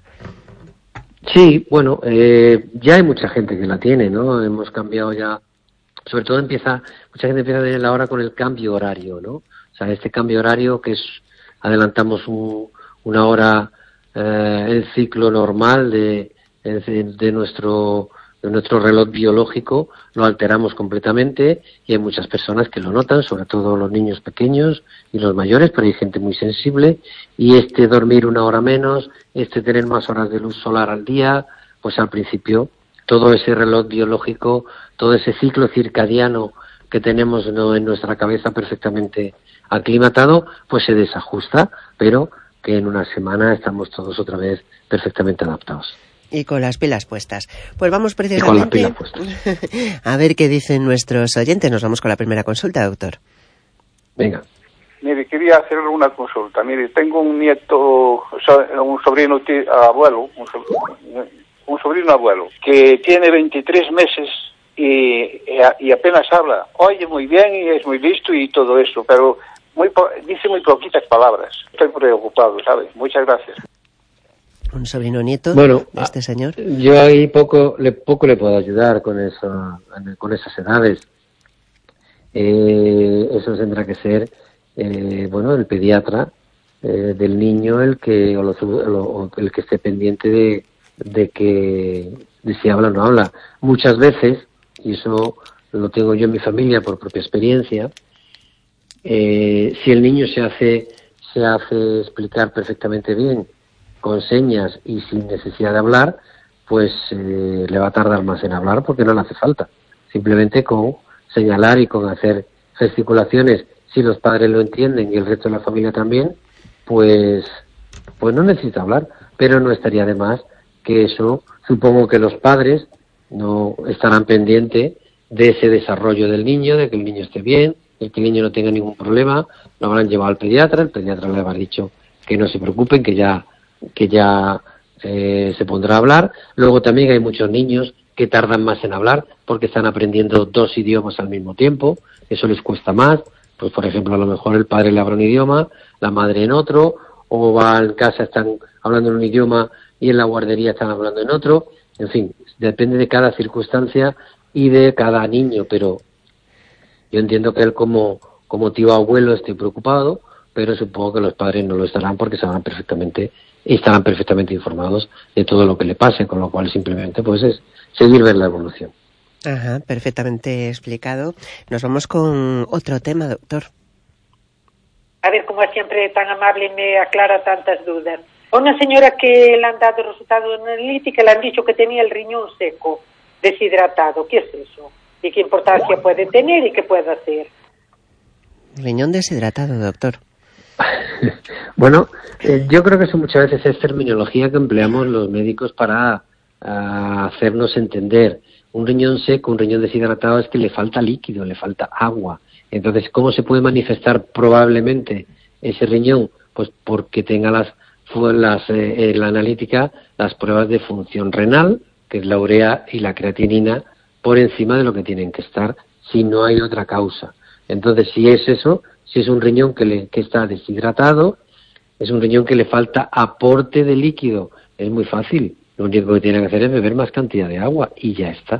Sí, bueno, eh, ya hay mucha gente que la tiene, ¿no? Hemos cambiado ya, sobre todo empieza, mucha gente empieza a tener la hora con el cambio horario, ¿no? O sea, este cambio horario que es, adelantamos un, una hora, eh, el ciclo normal de, de, de nuestro de nuestro reloj biológico, lo alteramos completamente y hay muchas personas que lo notan, sobre todo los niños pequeños y los mayores, pero hay gente muy sensible, y este dormir una hora menos, este tener más horas de luz solar al día, pues al principio todo ese reloj biológico, todo ese ciclo circadiano que tenemos, ¿no?, en nuestra cabeza perfectamente aclimatado, pues se desajusta, pero que en una semana estamos todos otra vez perfectamente adaptados. Y con las pilas puestas. Pues vamos precisamente Y con las pilas puestas. a ver qué dicen nuestros oyentes. Nos vamos con la primera consulta, doctor. Venga. Mire, quería hacerle una consulta. Mire, tengo un nieto, un sobrino abuelo, un sobrino, un sobrino abuelo, que tiene veintitrés meses y, y apenas habla. Oye muy bien y es muy listo y todo eso, pero muy po dice muy poquitas palabras. Estoy preocupado, ¿sabes? Muchas gracias. Un sobrino nieto bueno, de este señor. Yo ahí poco le, poco le puedo ayudar con, eso, con esas edades. Eh, eso tendrá que ser, eh, bueno, el pediatra eh, del niño el que o, lo, o el que esté pendiente de, de que de si habla o no habla. Muchas veces, y eso lo tengo yo en mi familia por propia experiencia, eh, si el niño se hace se hace explicar perfectamente bien con señas y sin necesidad de hablar, pues eh, le va a tardar más en hablar porque no le hace falta. Simplemente con señalar y con hacer gesticulaciones, si los padres lo entienden y el resto de la familia también, pues, pues no necesita hablar, pero no estaría de más que eso, supongo que los padres no estarán pendientes de ese desarrollo del niño, de que el niño esté bien, de que el niño no tenga ningún problema, lo habrán llevado al pediatra, el pediatra le habrá dicho que no se preocupen, que ya, que ya eh, se pondrá a hablar. Luego también hay muchos niños que tardan más en hablar porque están aprendiendo dos idiomas al mismo tiempo, eso les cuesta más. Pues por ejemplo, a lo mejor el padre le habla un idioma, la madre en otro, o va en casa, están hablando en un idioma y en la guardería están hablando en otro. En fin, depende de cada circunstancia y de cada niño, pero yo entiendo que él como, como tío abuelo esté preocupado, pero supongo que los padres no lo estarán porque sabrán perfectamente y estarán perfectamente informados de todo lo que le pase, con lo cual simplemente pues es seguir ver la evolución. Ajá, perfectamente explicado. Nos vamos con otro tema, doctor. A ver, como siempre tan amable me aclara tantas dudas. Una señora que le han dado resultado analítico, le han dicho que tenía el riñón seco, deshidratado. ¿Qué es eso? ¿Y qué importancia puede tener y qué puede hacer? Riñón deshidratado, doctor. Bueno, eh, yo creo que eso muchas veces es terminología que empleamos los médicos para uh, hacernos entender. Un riñón seco, un riñón deshidratado es que le falta líquido, le falta agua. Entonces, ¿cómo se puede manifestar probablemente ese riñón? Pues porque tenga las, las eh, la analítica, las pruebas de función renal, que es la urea y la creatinina, por encima de lo que tienen que estar, si no hay otra causa. Entonces, si es eso, si es un riñón que, le, que está deshidratado, es un riñón que le falta aporte de líquido, es muy fácil. Lo único que tiene que hacer es beber más cantidad de agua y ya está.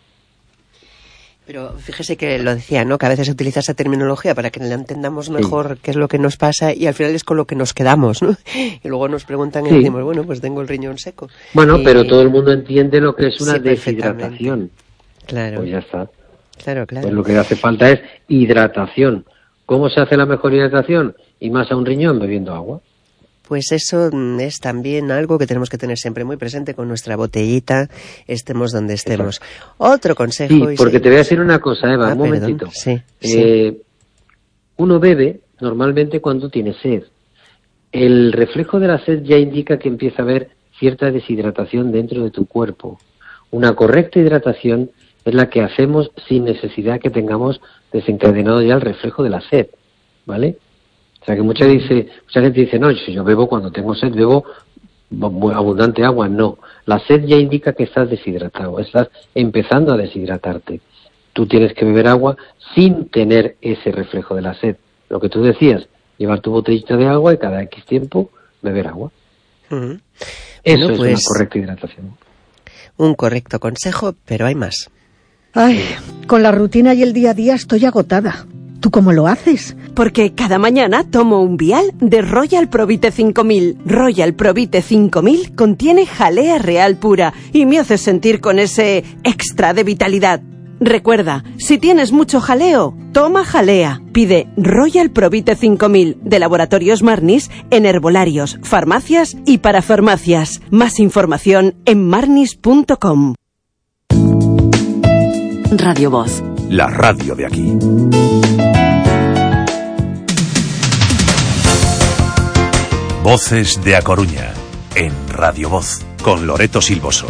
Pero fíjese que lo decía, ¿no? Que a veces se utiliza esa terminología para que la entendamos mejor sí. qué es lo que nos pasa y al final es con lo que nos quedamos, ¿no? Y luego nos preguntan y sí. decimos, bueno, pues tengo el riñón seco. Bueno, y... pero todo el mundo entiende lo que es una sí, deshidratación. Claro. Pues ya está. Claro, claro. Pues lo que hace falta es hidratación. ¿Cómo se hace la mejor hidratación? Y más a un riñón bebiendo agua. Pues eso es también algo que tenemos que tener siempre muy presente con nuestra botellita, estemos donde estemos. Exacto. Otro consejo. Sí, porque te voy a decir una cosa, Eva, ah, un momentito. Sí, eh, sí. Uno bebe normalmente cuando tiene sed. El reflejo de la sed ya indica que empieza a haber cierta deshidratación dentro de tu cuerpo. Una correcta hidratación es la que hacemos sin necesidad que tengamos desencadenado ya el reflejo de la sed, ¿vale? O sea que mucha, dice, mucha gente dice, no, si yo bebo cuando tengo sed, bebo abundante agua. No, la sed ya indica que estás deshidratado, estás empezando a deshidratarte. Tú tienes que beber agua sin tener ese reflejo de la sed. Lo que tú decías, llevar tu botellita de agua y cada X tiempo beber agua. Uh-huh. Eso bueno, es pues, una correcta hidratación. Un correcto consejo, pero hay más. Ay, con la rutina y el día a día estoy agotada. ¿Tú cómo lo haces? Porque cada mañana tomo un vial de Royal Provite cinco mil. Royal Provite cinco mil contiene jalea real pura y me hace sentir con ese extra de vitalidad. Recuerda, si tienes mucho jaleo, toma jalea. Pide Royal Provite cinco mil de Laboratorios Marnis en herbolarios, farmacias y parafarmacias. Más información en marnis punto com. Radio Voz. La radio de aquí. Voces de A Coruña, en Radio Voz. con Loreto Silvoso.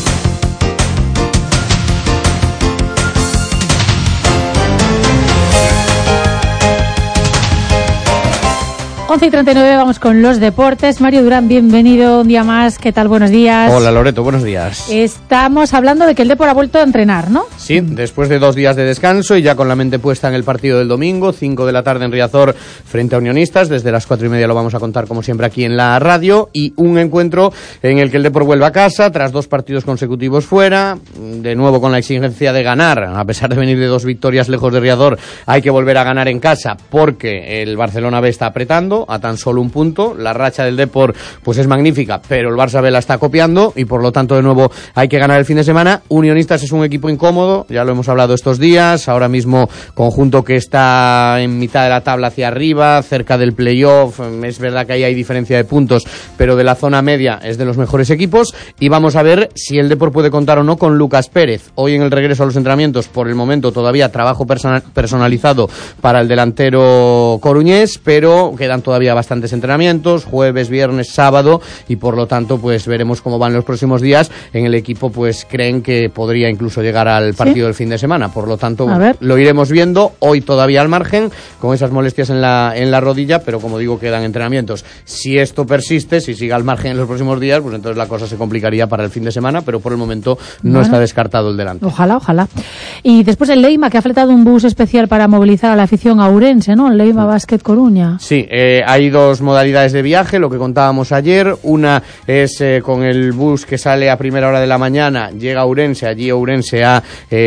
once y treinta y nueve, vamos con los deportes. Mario Durán, bienvenido un día más. ¿Qué tal? Buenos días. Hola Loreto, buenos días. Estamos hablando de que el Depor ha vuelto a entrenar, ¿no? Sí, después de dos días de descanso y ya con la mente puesta en el partido del domingo, cinco de la tarde en Riazor frente a Unionistas. Desde las cuatro y media lo vamos a contar como siempre aquí en la radio. Y un encuentro en el que el Depor vuelve a casa tras dos partidos consecutivos fuera. De nuevo con la exigencia de ganar. A pesar de venir de dos victorias lejos de Riazor, hay que volver a ganar en casa porque el Barcelona B está apretando a tan solo un punto. La racha del Depor pues es magnífica, pero el Barça B la está copiando y por lo tanto de nuevo hay que ganar el fin de semana. Unionistas es un equipo incómodo, ya lo hemos hablado estos días, ahora mismo conjunto que está en mitad de la tabla hacia arriba, cerca del playoff. Es verdad que ahí hay diferencia de puntos, pero de la zona media es de los mejores equipos y vamos a ver si el Depor puede contar o no con Lucas Pérez. Hoy en el regreso a los entrenamientos, por el momento todavía trabajo personalizado para el delantero coruñés, pero quedan todavía bastantes entrenamientos, jueves, viernes, sábado, y por lo tanto pues veremos cómo van los próximos días. En el equipo pues creen que podría incluso llegar al partido ¿Sí? del fin de semana, por lo tanto bueno, lo iremos viendo. Hoy todavía al margen, con esas molestias en la, en la rodilla, pero como digo, quedan entrenamientos. Si esto persiste, si sigue al margen en los próximos días, pues entonces la cosa se complicaría para el fin de semana, pero por el momento no bueno, está descartado el delante. Ojalá, ojalá. Y después el Leima, que ha fletado un bus especial para movilizar a la afición a Ourense, ¿no? El Leima Basket Coruña. Sí, eh, hay dos modalidades de viaje, lo que contábamos ayer. Una es eh, con el bus que sale a primera hora de la mañana, llega a Ourense. Allí Ourense ha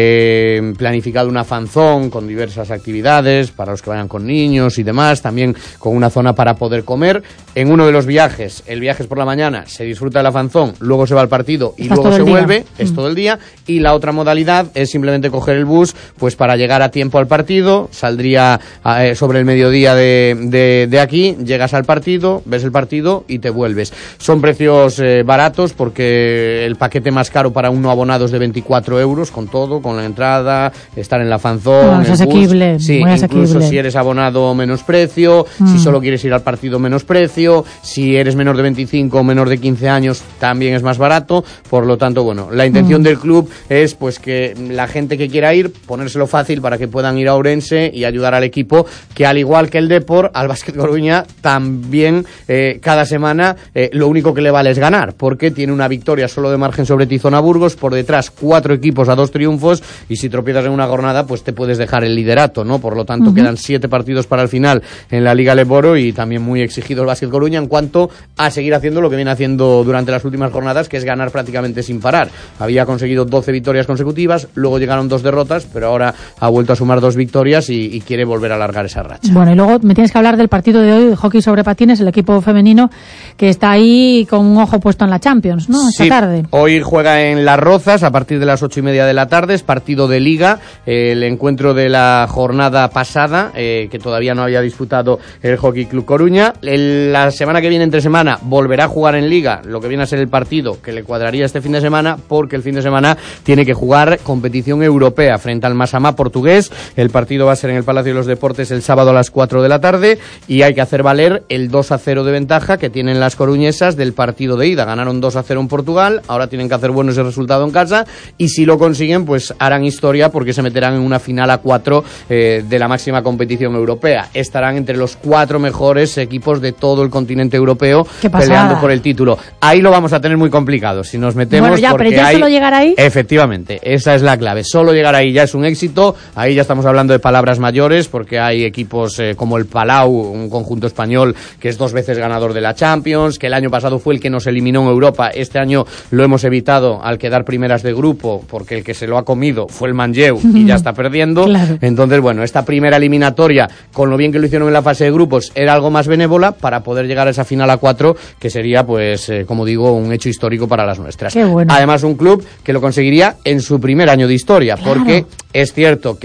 eh, planificado una fanzón con diversas actividades para los que vayan con niños y demás, también con una zona para poder comer. En uno de los viajes, el viaje es por la mañana, se disfruta de la fanzón, luego se va al partido y Estás luego se vuelve, día. es mm. todo el día. Y la otra modalidad es simplemente coger el bus pues para llegar a tiempo al partido. Saldría eh, sobre el mediodía de, de, de aquí, llegas al partido, ves el partido y te vuelves. Son precios eh, baratos porque el paquete más caro para un no abonado es de veinticuatro euros con todo, con la entrada, estar en la fanzón, no, es asequible, bus. Sí, muy incluso asequible. Si eres abonado menos precio, mm. si solo quieres ir al partido menos precio, si eres menor de veinticinco o menor de quince años también es más barato. Por lo tanto, bueno, la intención mm. del club es pues que la gente que quiera ir, ponérselo fácil para que puedan ir a Ourense y ayudar al equipo, que al igual que el Depor, al Básquet Coruña también eh, cada semana eh, lo único que le vale es ganar, porque tiene una victoria solo de margen sobre Tizona Burgos, por detrás cuatro equipos a dos triunfos, y si tropiezas en una jornada pues te puedes dejar el liderato, ¿no? Por lo tanto uh-huh. quedan siete partidos para el final en la Liga Leboro y también muy exigido el Básquet Coruña en cuanto a seguir haciendo lo que viene haciendo durante las últimas jornadas, que es ganar prácticamente sin parar. Había conseguido doce victorias consecutivas, luego llegaron dos derrotas, pero ahora ha vuelto a sumar dos victorias y, y quiere volver a alargar esa racha. Bueno, y luego me tienes que hablar del partido de hoy, hockey sobre patines, el equipo femenino que está ahí con un ojo puesto en la Champions, ¿no? Esta sí, tarde. Hoy juega en Las Rozas a partir de las ocho y media de la tarde, es partido de Liga, eh, el encuentro de la jornada pasada, eh, que todavía no había disputado el Hockey Club Coruña. El, la semana que viene, entre semana, volverá a jugar en Liga, lo que viene a ser el partido que le cuadraría este fin de semana, porque el fin de semana tiene que jugar competición europea frente al Masamá portugués. El partido va a ser en el Palacio de los Deportes el sábado a las cuatro de la tarde y hay que hacer valer el dos a cero de ventaja que tienen las coruñesas del partido de ida. Ganaron dos a cero en Portugal, ahora tienen que hacer bueno ese resultado en casa y si lo consiguen pues harán historia porque se meterán en una final a cuatro eh, de la máxima competición europea. Estarán entre los cuatro mejores equipos de todo el continente europeo peleando por el título. Ahí lo vamos a tener muy complicado si nos metemos. Bueno, ya, porque pero ya hay... solo llegar ahí. Efectivamente, esa es la clave. Solo llegar ahí ya es un éxito. Ahí ya estamos hablando de palabras mayores porque hay equipos eh, como el Palau, un conjunto español que es dos veces ganador de la Champions, que el año pasado fue el que nos eliminó en Europa. Este año lo hemos evitado al quedar primeras de grupo porque el que se lo ha comido fue el Manlleu y ya está perdiendo. Claro. Entonces, bueno, esta primera eliminatoria, con lo bien que lo hicieron en la fase de grupos, era algo más benévola para poder llegar a esa final a cuatro, que sería, pues, eh, como digo, un hecho histórico para las nuestras. Qué bueno. Además, un club que lo conseguiría en su primer año de historia, claro. porque es cierto que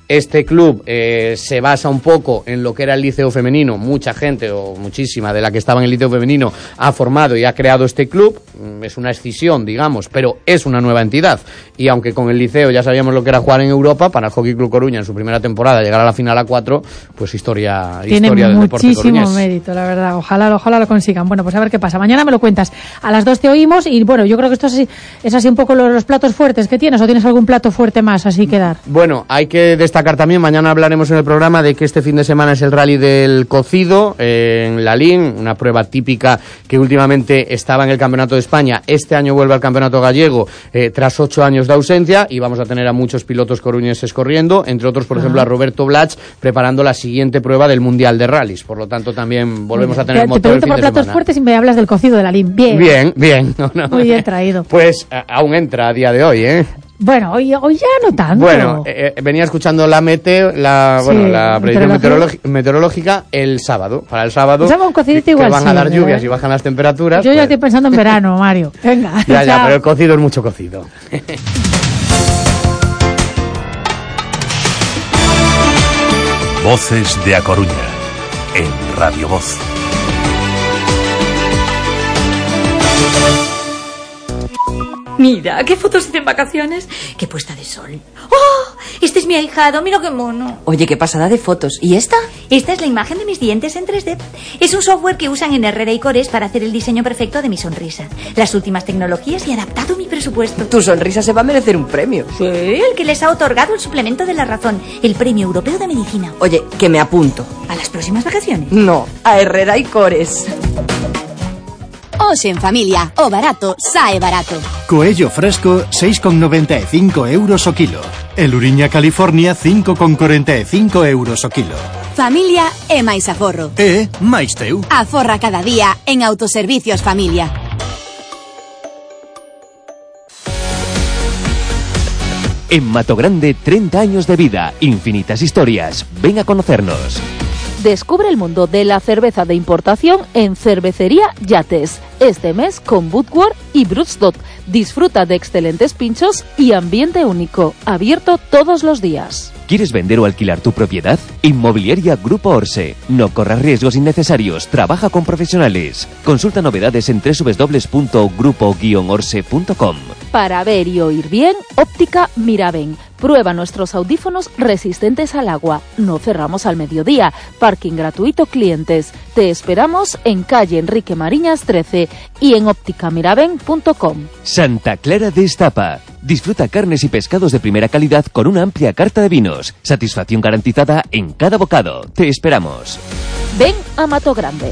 Este club eh, se basa un poco en lo que era el liceo femenino. Mucha gente, o muchísima de la que estaba en el liceo femenino, ha formado y ha creado este club. Es una escisión, digamos, pero es una nueva entidad. Y aunque con el liceo ya sabíamos lo que era jugar en Europa, para el Hockey Club Coruña en su primera temporada llegar a la final a cuatro, pues historia, Tiene historia del deporte muchísimo coruñés. mérito, la verdad. Ojalá, ojalá lo consigan. Bueno, pues a ver qué pasa. Mañana me lo cuentas. A las dos te oímos y bueno, yo creo que esto es así, es así un poco los, los platos fuertes que tienes, o tienes algún plato fuerte más así que dar. Bueno, hay que destacar también, mañana hablaremos en el programa de que este fin de semana es el rally del cocido eh, en Lalín, una prueba típica que últimamente estaba en el Campeonato de España. Este año vuelve al Campeonato Gallego eh, tras ocho años de ausencia, y vamos a tener a muchos pilotos coruñeses corriendo, entre otros, por ah. ejemplo, a Roberto Blach preparando la siguiente prueba del Mundial de Rallys. Por lo tanto, también volvemos a tener te, motor te el fin pregunto por de platos semana. fuertes y me hablas del cocido de Lalín. Bien. Bien, bien. No, no. Muy bien traído. Pues a, aún entra a día de hoy, ¿eh? Bueno, hoy, hoy ya no tanto. Bueno, eh, venía escuchando la meteo, la, sí, bueno, la predicción meteorológica, meteorológica el sábado. Para el sábado, pues un cocidito que, igual que van sí, a dar ¿verdad? lluvias y bajan las temperaturas. Yo pues... ya estoy pensando en verano, Mario. Venga. Ya, ya, pero el cocido es mucho cocido. Voces de A Coruña, en Radio Voz. Mira, qué fotos hice en vacaciones. Qué puesta de sol. ¡Oh! Este es mi ahijado, mira qué mono. Oye, qué pasada de fotos. ¿Y esta? Esta es la imagen de mis dientes en tres D. Es un software que usan en Herrera y Cores para hacer el diseño perfecto de mi sonrisa. Las últimas tecnologías y adaptado a mi presupuesto. Tu sonrisa se va a merecer un premio. Sí, el que les ha otorgado el suplemento de la razón, el Premio Europeo de Medicina. Oye, que me apunto. ¿A las próximas vacaciones? No, a Herrera y Cores. Hoxe en familia, o barato sae barato. Coello fresco, seis con noventa e cinco euros o kilo. El Uriña California, cinco con cuarenta e cinco euros o kilo. Familia e máis aforro. E máis teu. Aforra cada día en Autoservicios Familia. En Mato Grande, treinta años de vida, infinitas historias. Ven a conocernos. Descubre el mundo de la cerveza de importación en Cervecería Yates. Este mes con Budweiser y Brewsdot. Disfruta de excelentes pinchos y ambiente único. Abierto todos los días. ¿Quieres vender o alquilar tu propiedad? Inmobiliaria Grupo Orse. No corras riesgos innecesarios. Trabaja con profesionales. Consulta novedades en doble u doble u doble u punto grupo guion orse punto com. Para ver y oír bien, Óptica Miraben. Prueba nuestros audífonos resistentes al agua. No cerramos al mediodía. Parking gratuito clientes. Te esperamos en calle Enrique Mariñas trece y en óptica miraben punto com. Santa Clara de Estapa. Disfruta carnes y pescados de primera calidad con una amplia carta de vinos. Satisfacción garantizada en cada bocado. Te esperamos. Ven a Mato Grande.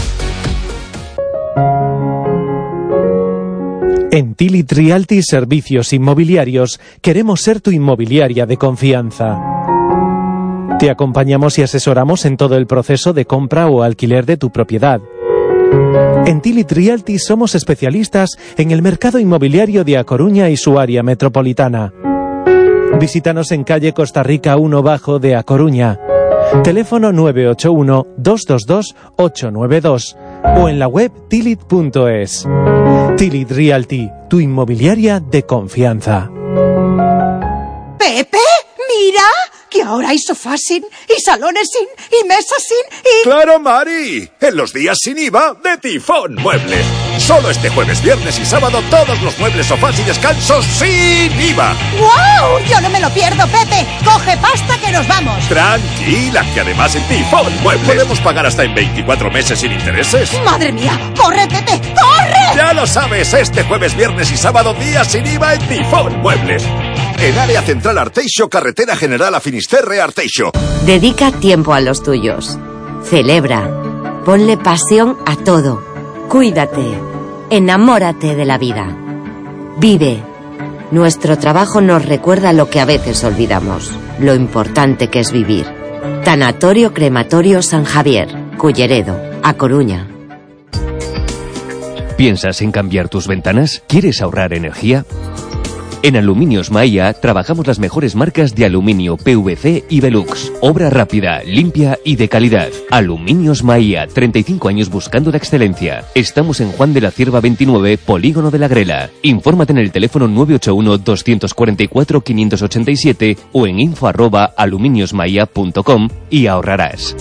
En Tilit Realty Servicios Inmobiliarios queremos ser tu inmobiliaria de confianza. Te acompañamos y asesoramos en todo el proceso de compra o alquiler de tu propiedad. En Tilit Realty somos especialistas en el mercado inmobiliario de A Coruña y su área metropolitana. Visítanos en calle Costa Rica uno Bajo de A Coruña. Teléfono nueve ocho uno, dos dos dos, ocho nueve dos o en la web tilit punto es. Tilit Realty, tu inmobiliaria de confianza. ¡Pepe! ¡Mira! Que ahora hay sofás sin, y salones sin, y mesas sin, y... ¡Claro, Mari! En los días sin I V A de Tifón Muebles. Solo este jueves, viernes y sábado todos los muebles, sofás y descansos sin I V A. ¡Wow! Yo no me lo pierdo, Pepe. Coge pasta que nos vamos. Tranquila, que además en Tifón Muebles podemos pagar hasta en veinticuatro meses sin intereses. ¡Madre mía! ¡Corre, Pepe! ¡Corre! Ya lo sabes, este jueves, viernes y sábado días sin I V A en Tifón Muebles. En Área Central Arteixo, Carretera General a Finisterre, Arteixo. Dedica tiempo a los tuyos. Celebra. Ponle pasión a todo. Cuídate. Enamórate de la vida. Vive. Nuestro trabajo nos recuerda lo que a veces olvidamos. Lo importante que es vivir. Tanatorio Crematorio San Javier, Culleredo, A Coruña. ¿Piensas en cambiar tus ventanas? ¿Quieres ahorrar energía? En Aluminios Maia trabajamos las mejores marcas de aluminio, P V C y Velux. Obra rápida, limpia y de calidad. Aluminios Maia, treinta y cinco años buscando la excelencia. Estamos en Juan de la Cierva veintinueve, Polígono de la Grela. Infórmate en el teléfono nueve ocho uno, dos cuatro cuatro, cinco ocho siete o en info arroba aluminiosmaia punto com y ahorrarás.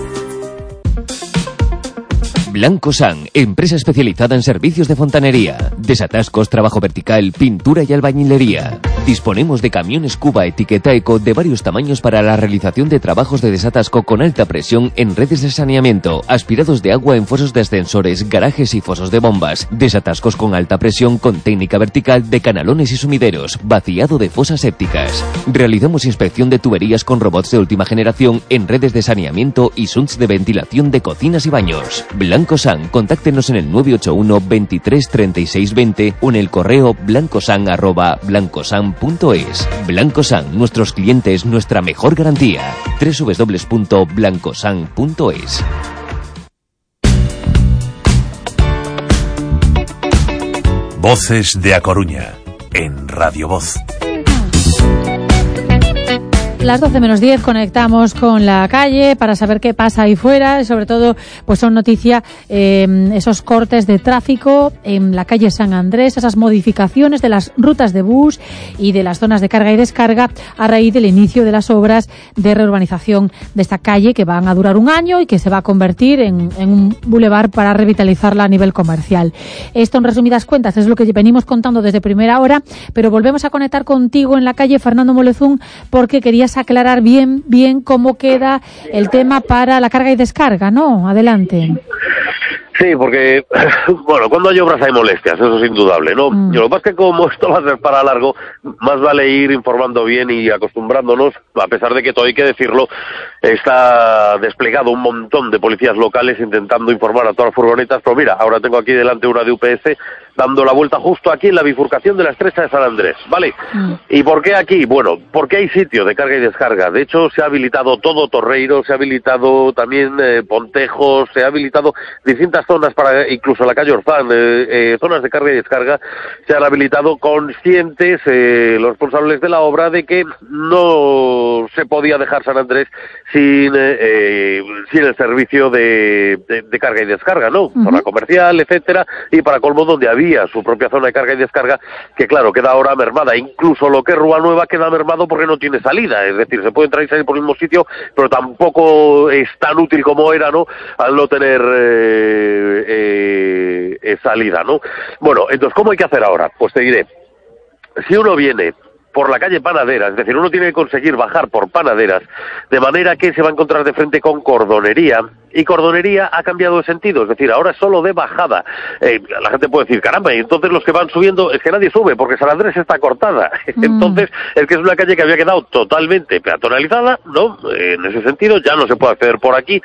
Blanco San, empresa especializada en servicios de fontanería, desatascos, trabajo vertical, pintura y albañilería. Disponemos de camiones Cuba etiqueta eco de varios tamaños para la realización de trabajos de desatasco con alta presión en redes de saneamiento, aspirados de agua en fosos de ascensores, garajes y fosos de bombas, desatascos con alta presión con técnica vertical de canalones y sumideros, vaciado de fosas sépticas. Realizamos inspección de tuberías con robots de última generación en redes de saneamiento y shunts de ventilación de cocinas y baños. Blanco San, contáctenos en el nueve ocho uno, veintitrés, treinta y seis, veinte o en el correo blancosan arroba blancosan punto es. Blanco San, nuestros clientes, nuestra mejor garantía. doble u doble u doble u punto blancosan punto es. Voces de A Coruña, en Radio Voz. Las doce menos diez conectamos con la calle para saber qué pasa ahí fuera y sobre todo pues son noticia eh, esos cortes de tráfico en la calle San Andrés, esas modificaciones de las rutas de bus y de las zonas de carga y descarga a raíz del inicio de las obras de reurbanización de esta calle que van a durar un año y que se va a convertir en, en un bulevar para revitalizarla a nivel comercial. Esto en resumidas cuentas es lo que venimos contando desde primera hora, pero volvemos a conectar contigo en la calle Fernando Molezún porque querías aclarar bien bien cómo queda el tema para la carga y descarga, ¿no? Adelante. Sí, porque, bueno, cuando hay obras hay molestias, eso es indudable, ¿no? Mm. Y lo que pasa es que como esto va a ser para largo, más vale ir informando bien y acostumbrándonos, a pesar de que todo hay que decirlo, está desplegado un montón de policías locales intentando informar a todas las furgonetas, pero mira, ahora tengo aquí delante una de U P S dando la vuelta justo aquí en la bifurcación de la estrecha de San Andrés, ¿vale? Mm. ¿Y por qué aquí? Bueno, porque hay sitio de carga y descarga, de hecho se ha habilitado todo Torreiro, se ha habilitado también eh, Pontejos, se ha habilitado distintas zonas para, incluso la calle Orzán, eh, eh, zonas de carga y descarga, se han habilitado conscientes eh, los responsables de la obra de que no se podía dejar San Andrés sin eh, sin el servicio de, de, de carga y descarga, ¿no? Uh-huh. Zona comercial, etcétera, y para colmo donde había su propia zona de carga y descarga, que claro, queda ahora mermada, incluso lo que es Rúa Nueva queda mermado porque no tiene salida, es decir, se puede entrar y salir por el mismo sitio, pero tampoco es tan útil como era, ¿no? Al no tener eh, Eh, eh, salida, ¿no? Bueno, entonces, ¿cómo hay que hacer ahora? Pues te diré, si uno viene por la calle Panaderas, es decir, uno tiene que conseguir bajar por Panaderas, de manera que se va a encontrar de frente con Cordonería, y Cordonería ha cambiado de sentido, es decir, ahora es solo de bajada. Eh, la gente puede decir, caramba, y entonces los que van subiendo, es que nadie sube, porque San Andrés está cortada. Mm. Entonces, es que es una calle que había quedado totalmente peatonalizada, ¿no? En ese sentido, ya no se puede acceder por aquí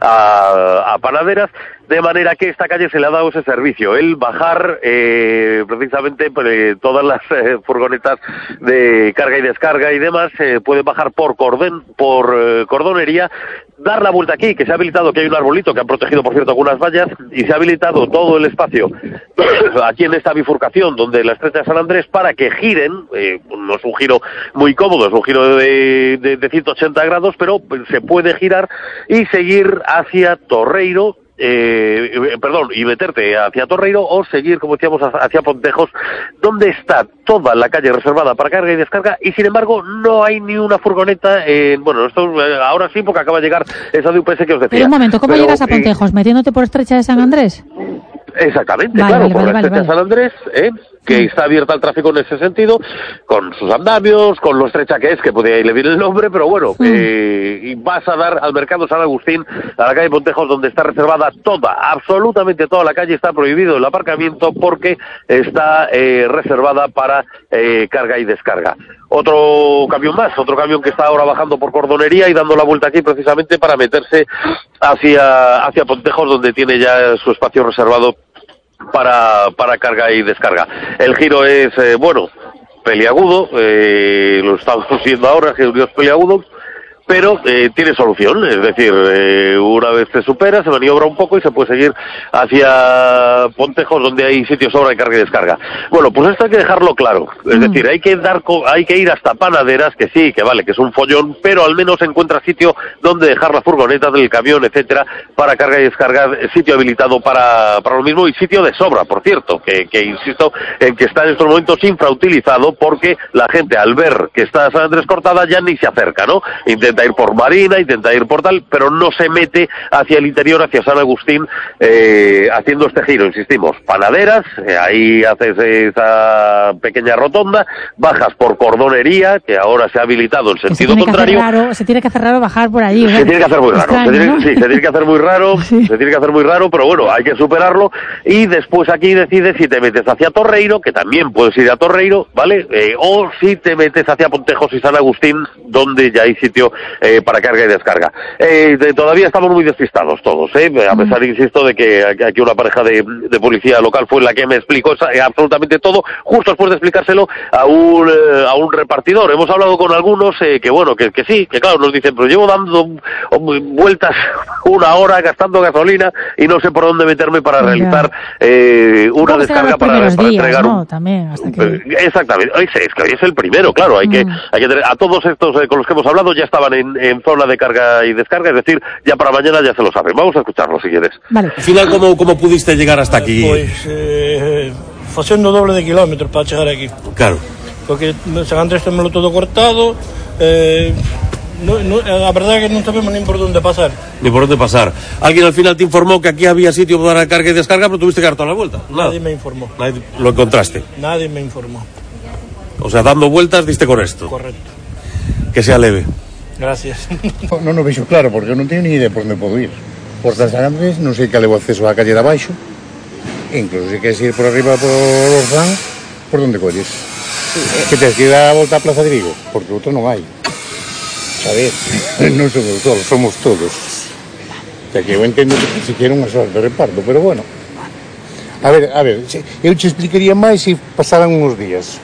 a, a Panaderas, de manera que esta calle se le ha dado ese servicio, el bajar eh, precisamente pues, todas las eh, furgonetas de carga y descarga y demás, eh, pueden bajar por cordón, por eh, Cordonería, dar la vuelta aquí, que se ha habilitado, que hay un arbolito que han protegido, por cierto, algunas vallas, y se ha habilitado todo el espacio aquí en esta bifurcación, donde la estrecha de San Andrés, para que giren, eh, no es un giro muy cómodo, es un giro de, de, de ciento ochenta grados, pero se puede girar y seguir hacia Torreiro, Eh, perdón, y meterte hacia Torreiro o seguir, como decíamos, hacia Pontejos, donde está toda la calle reservada para carga y descarga, y sin embargo no hay ni una furgoneta en, bueno, esto ahora sí, porque acaba de llegar esa de U P S que os decía. Pero un momento, ¿cómo Pero, llegas a Pontejos? Eh, ¿metiéndote por estrecha de San Andrés? Exactamente, vale, claro, vale, por vale, la estrecha vale, de San Andrés, ¿eh? que está abierta al tráfico en ese sentido, con sus andamios, con lo estrecha que es, que podría irle bien el nombre, pero bueno, mm. eh, y vas a dar al mercado San Agustín, a la calle Pontejos, donde está reservada toda, absolutamente toda la calle, está prohibido el aparcamiento porque está eh, reservada para eh, carga y descarga. Otro camión más, otro camión que está ahora bajando por Cordonería y dando la vuelta aquí precisamente para meterse hacia, hacia Pontejos, donde tiene ya su espacio reservado para para carga y descarga. El giro es, eh, bueno, peliagudo, eh, lo estamos viendo ahora, giros peliagudos, pero eh, tiene solución, es decir, eh, una vez se supera, se maniobra un poco y se puede seguir hacia Pontejos, donde hay sitios sobra de carga y descarga. Bueno, pues esto hay que dejarlo claro, es mm. decir, hay que dar, hay que ir hasta Panaderas, que sí, que vale, que es un follón, pero al menos encuentra sitio donde dejar la furgoneta del camión, etcétera, para carga y descarga, sitio habilitado para, para lo mismo y sitio de sobra, por cierto, que, que insisto en que está en estos momentos infrautilizado porque la gente al ver que está San Andrés cortada ya ni se acerca, ¿no? Intenta ir por Marina, intenta ir por tal, pero no se mete hacia el interior, hacia San Agustín, eh, haciendo este giro, insistimos, Panaderas, eh, ahí haces esa pequeña rotonda, bajas por Cordonería, que ahora se ha habilitado en sentido se contrario. Raro, se tiene que hacer raro bajar por allí. Se tiene que hacer muy raro, extraño, se tiene, ¿no? Sí, se tiene que hacer muy raro, sí. se tiene que hacer muy raro, pero bueno, hay que superarlo y después aquí decides si te metes hacia Torreiro, que también puedes ir a Torreiro, ¿vale? Eh, o si te metes hacia Pontejos y San Agustín, donde ya hay sitio eh, para carga y descarga. Eh, de, todavía estamos muy despistados todos, ¿eh? A pesar, insisto, de que aquí una pareja de, de policía local fue la que me explicó eh, absolutamente todo, justo después de explicárselo a un, eh, a un repartidor. Hemos hablado con algunos eh, que, bueno, que, que sí, que claro, nos dicen, pero llevo dando vueltas una hora gastando gasolina y no sé por dónde meterme para realizar eh, una descarga para, para días, entregar ¿no? un... También, hasta que... Exactamente, es que hoy es el primero, claro, hay mm. que hay que tener, a todos estos eh, con los que hemos hablado ya estaban en, en zona de carga y descarga, es decir, ya para mañana ya se lo saben. Vamos a escucharlo si quieres. Vale. Al final, ¿cómo, cómo pudiste llegar hasta aquí? Pues, eh, facendo doble de kilómetros para chegar aquí. Claro. Porque San Andrés tenmelo todo cortado, eh... No, no, la verdad es que no sabemos ni por dónde pasar. Ni por dónde pasar. ¿Alguien al final te informó que aquí había sitio para carga y descarga, pero tuviste que dar toda la vuelta? Nada. Nadie me informó. Nadie lo encontraste. Nadie me informó. O sea, dando vueltas diste con esto. Correcto. Que sea leve. Gracias. No, no vexo claro, porque eu non teño ni idea por onde podo ir. Por San Andrés, non sei que levo acceso á calle de abaixo. Incluso se queres ir por arriba por Orzán, por onde colles? Sí, eh. Que tens que ir a volta á Plaza de Vigo, porque outro non hai. Sabes, non somos todos, somos todos. O sea, que eu entendo que se quere unha sorte de reparto, pero bueno. A ver, a ver, eu te explicaría máis se pasaran uns días.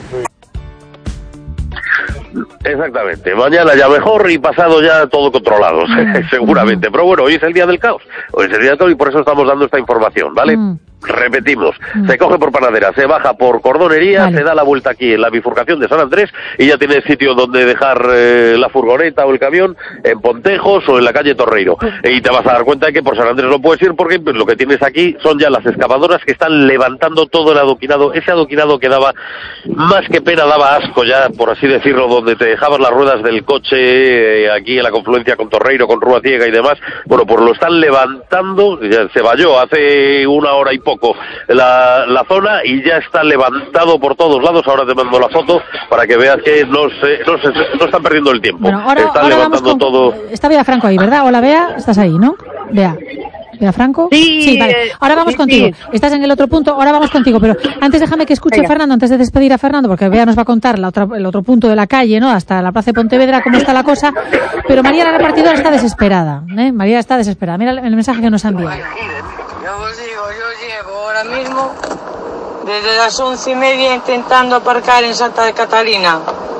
Exactamente, mañana ya mejor y pasado ya todo controlado, seguramente. Pero bueno, hoy es el día del caos, hoy es el día del caos y por eso estamos dando esta información, ¿vale? Mm. Repetimos, mm. se coge por Panadera, se baja por Cordonería, vale. se da la vuelta aquí en la bifurcación de San Andrés y ya tienes sitio donde dejar eh, la furgoneta o el camión en Pontejos o en la calle Torreiro. Mm. Y te vas a dar cuenta de que por San Andrés no puedes ir porque pues, lo que tienes aquí son ya las excavadoras que están levantando todo el adoquinado, ese adoquinado que daba, más que pena, daba asco ya, por así decirlo, donde te dejabas las ruedas del coche eh, aquí en la confluencia con Torreiro, con Rúa Ciega y demás. Bueno, pues lo están levantando, ya se valló hace una hora y poco la, la zona y ya está levantado por todos lados. Ahora te mando la foto para que veas que no se, no se, no están perdiendo el tiempo. Bueno, ahora, están ahora levantando con... todo. Está Bea Franco ahí, ¿verdad? Hola, Bea, estás ahí, ¿no? Bea. ¿Bea Franco? Sí, sí, vale. Ahora vamos sí, contigo. Sí. Estás en el otro punto, ahora vamos contigo. Pero antes déjame que escuche a Fernando, antes de despedir a Fernando, porque Bea nos va a contar la otra, el otro punto de la calle, ¿no? Hasta la Plaza de Pontevedra, cómo está la cosa. Pero María, la repartidora, está desesperada, ¿eh? María está desesperada. Mira el mensaje que nos ha enviado. Yo os digo, yo llevo ahora mismo desde las once y media intentando aparcar en Santa Catalina.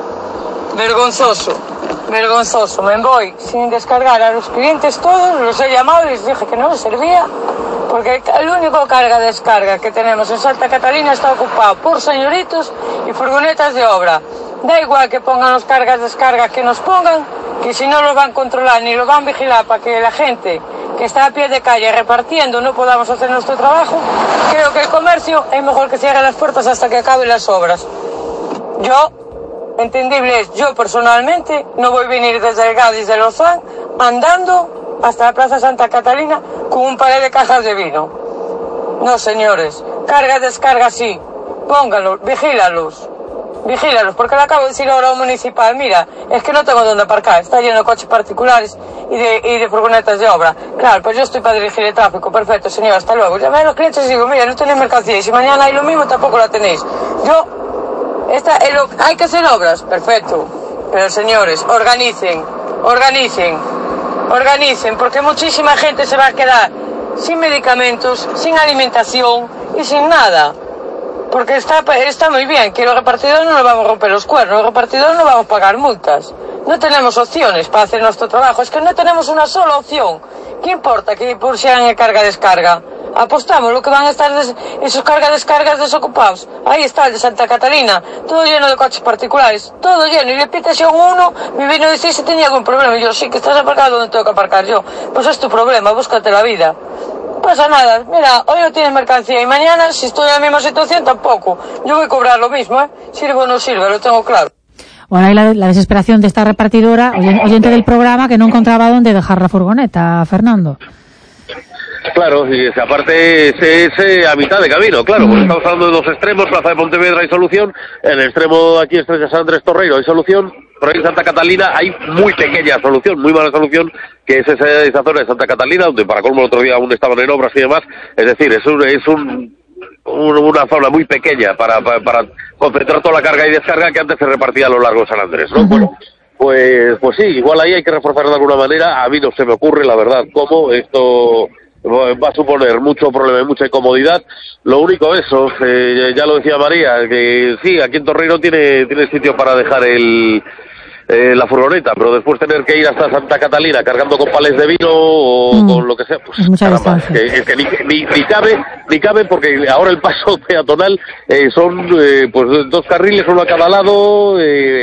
Vergonzoso. Vergonzoso, me voy sin descargar a los clientes todos, los he llamado y les dije que no les servía, porque el único carga-descarga que tenemos en Santa Catalina está ocupado por señoritos y furgonetas de obra. Da igual que pongan los cargas-descargas que nos pongan, que si no lo van a controlar ni lo van a vigilar para que la gente que está a pie de calle repartiendo no podamos hacer nuestro trabajo, creo que el comercio es mejor que cierre las puertas hasta que acaben las obras. Yo... Entendible es, yo personalmente no voy a venir desde el Gadis de Lozán andando hasta la Plaza Santa Catalina con un par de cajas de vino. No, señores, carga, descarga sí, pónganlos, vigílalos, vigílalos, porque le acabo de decir ahora a un municipal, mira, es que no tengo dónde aparcar, está lleno de coches particulares y de, y de furgonetas de obra. Claro, pues yo estoy para dirigir el tráfico, perfecto, señor, hasta luego. Llamé a los clientes y digo, mira, no tenéis mercancía y si mañana hay lo mismo tampoco la tenéis. Yo... Esta, el, hay que hacer obras, perfecto, pero señores, organicen, organicen, organicen, porque muchísima gente se va a quedar sin medicamentos, sin alimentación y sin nada, porque está, está muy bien, que los repartidores no nos vamos a romper los cuernos, los repartidores no vamos a pagar multas, no tenemos opciones para hacer nuestro trabajo, es que no tenemos una sola opción. ¿Qué importa que pusieran el carga-descarga? Apostamos lo que van a estar des esos carga-descargas desocupados. Ahí está el de Santa Catalina, todo lleno de coches particulares, todo lleno. Y le pitas a uno, me vino a decir si tenía algún problema. Y yo, sí, que estás aparcado donde tengo que aparcar yo. Pues es tu problema, búscate la vida. No pasa nada, mira, hoy no tienes mercancía y mañana, si estoy en la misma situación, tampoco. Yo voy a cobrar lo mismo, ¿eh? Sirve o no sirve, lo tengo claro. Bueno, hay la, la desesperación de esta repartidora, oyente del programa, que no encontraba dónde dejar la furgoneta, Fernando. Claro, y ese, aparte ese, ese a mitad de camino, claro, porque estamos hablando de dos extremos, Plaza de Pontevedra hay solución, en el extremo aquí Estrella San Andrés Torreiro hay solución, pero en Santa Catalina hay muy pequeña solución, muy mala solución, que es esa, esa zona de Santa Catalina, donde para colmo el otro día aún estaban en obras y demás, es decir, es un, es un, un una zona muy pequeña para, para, para concentrar toda la carga y descarga que antes se repartía a lo largo de San Andrés, ¿no? Uh-huh. Bueno, pues, pues sí, igual ahí hay que reforzar de alguna manera, a mí no se me ocurre, la verdad, cómo esto va a suponer mucho problema y mucha incomodidad. Lo único eso, eh, ya lo decía María, que sí, aquí en Torreiro tiene, tiene sitio para dejar el, eh, la furgoneta, pero después tener que ir hasta Santa Catalina cargando con palés de vino o mm. con lo que sea, pues es mucha caramba, es que, es que ni, ni, ni cabe, ni cabe porque ahora el paso peatonal eh, son eh, pues dos carriles, uno a cada lado, eh,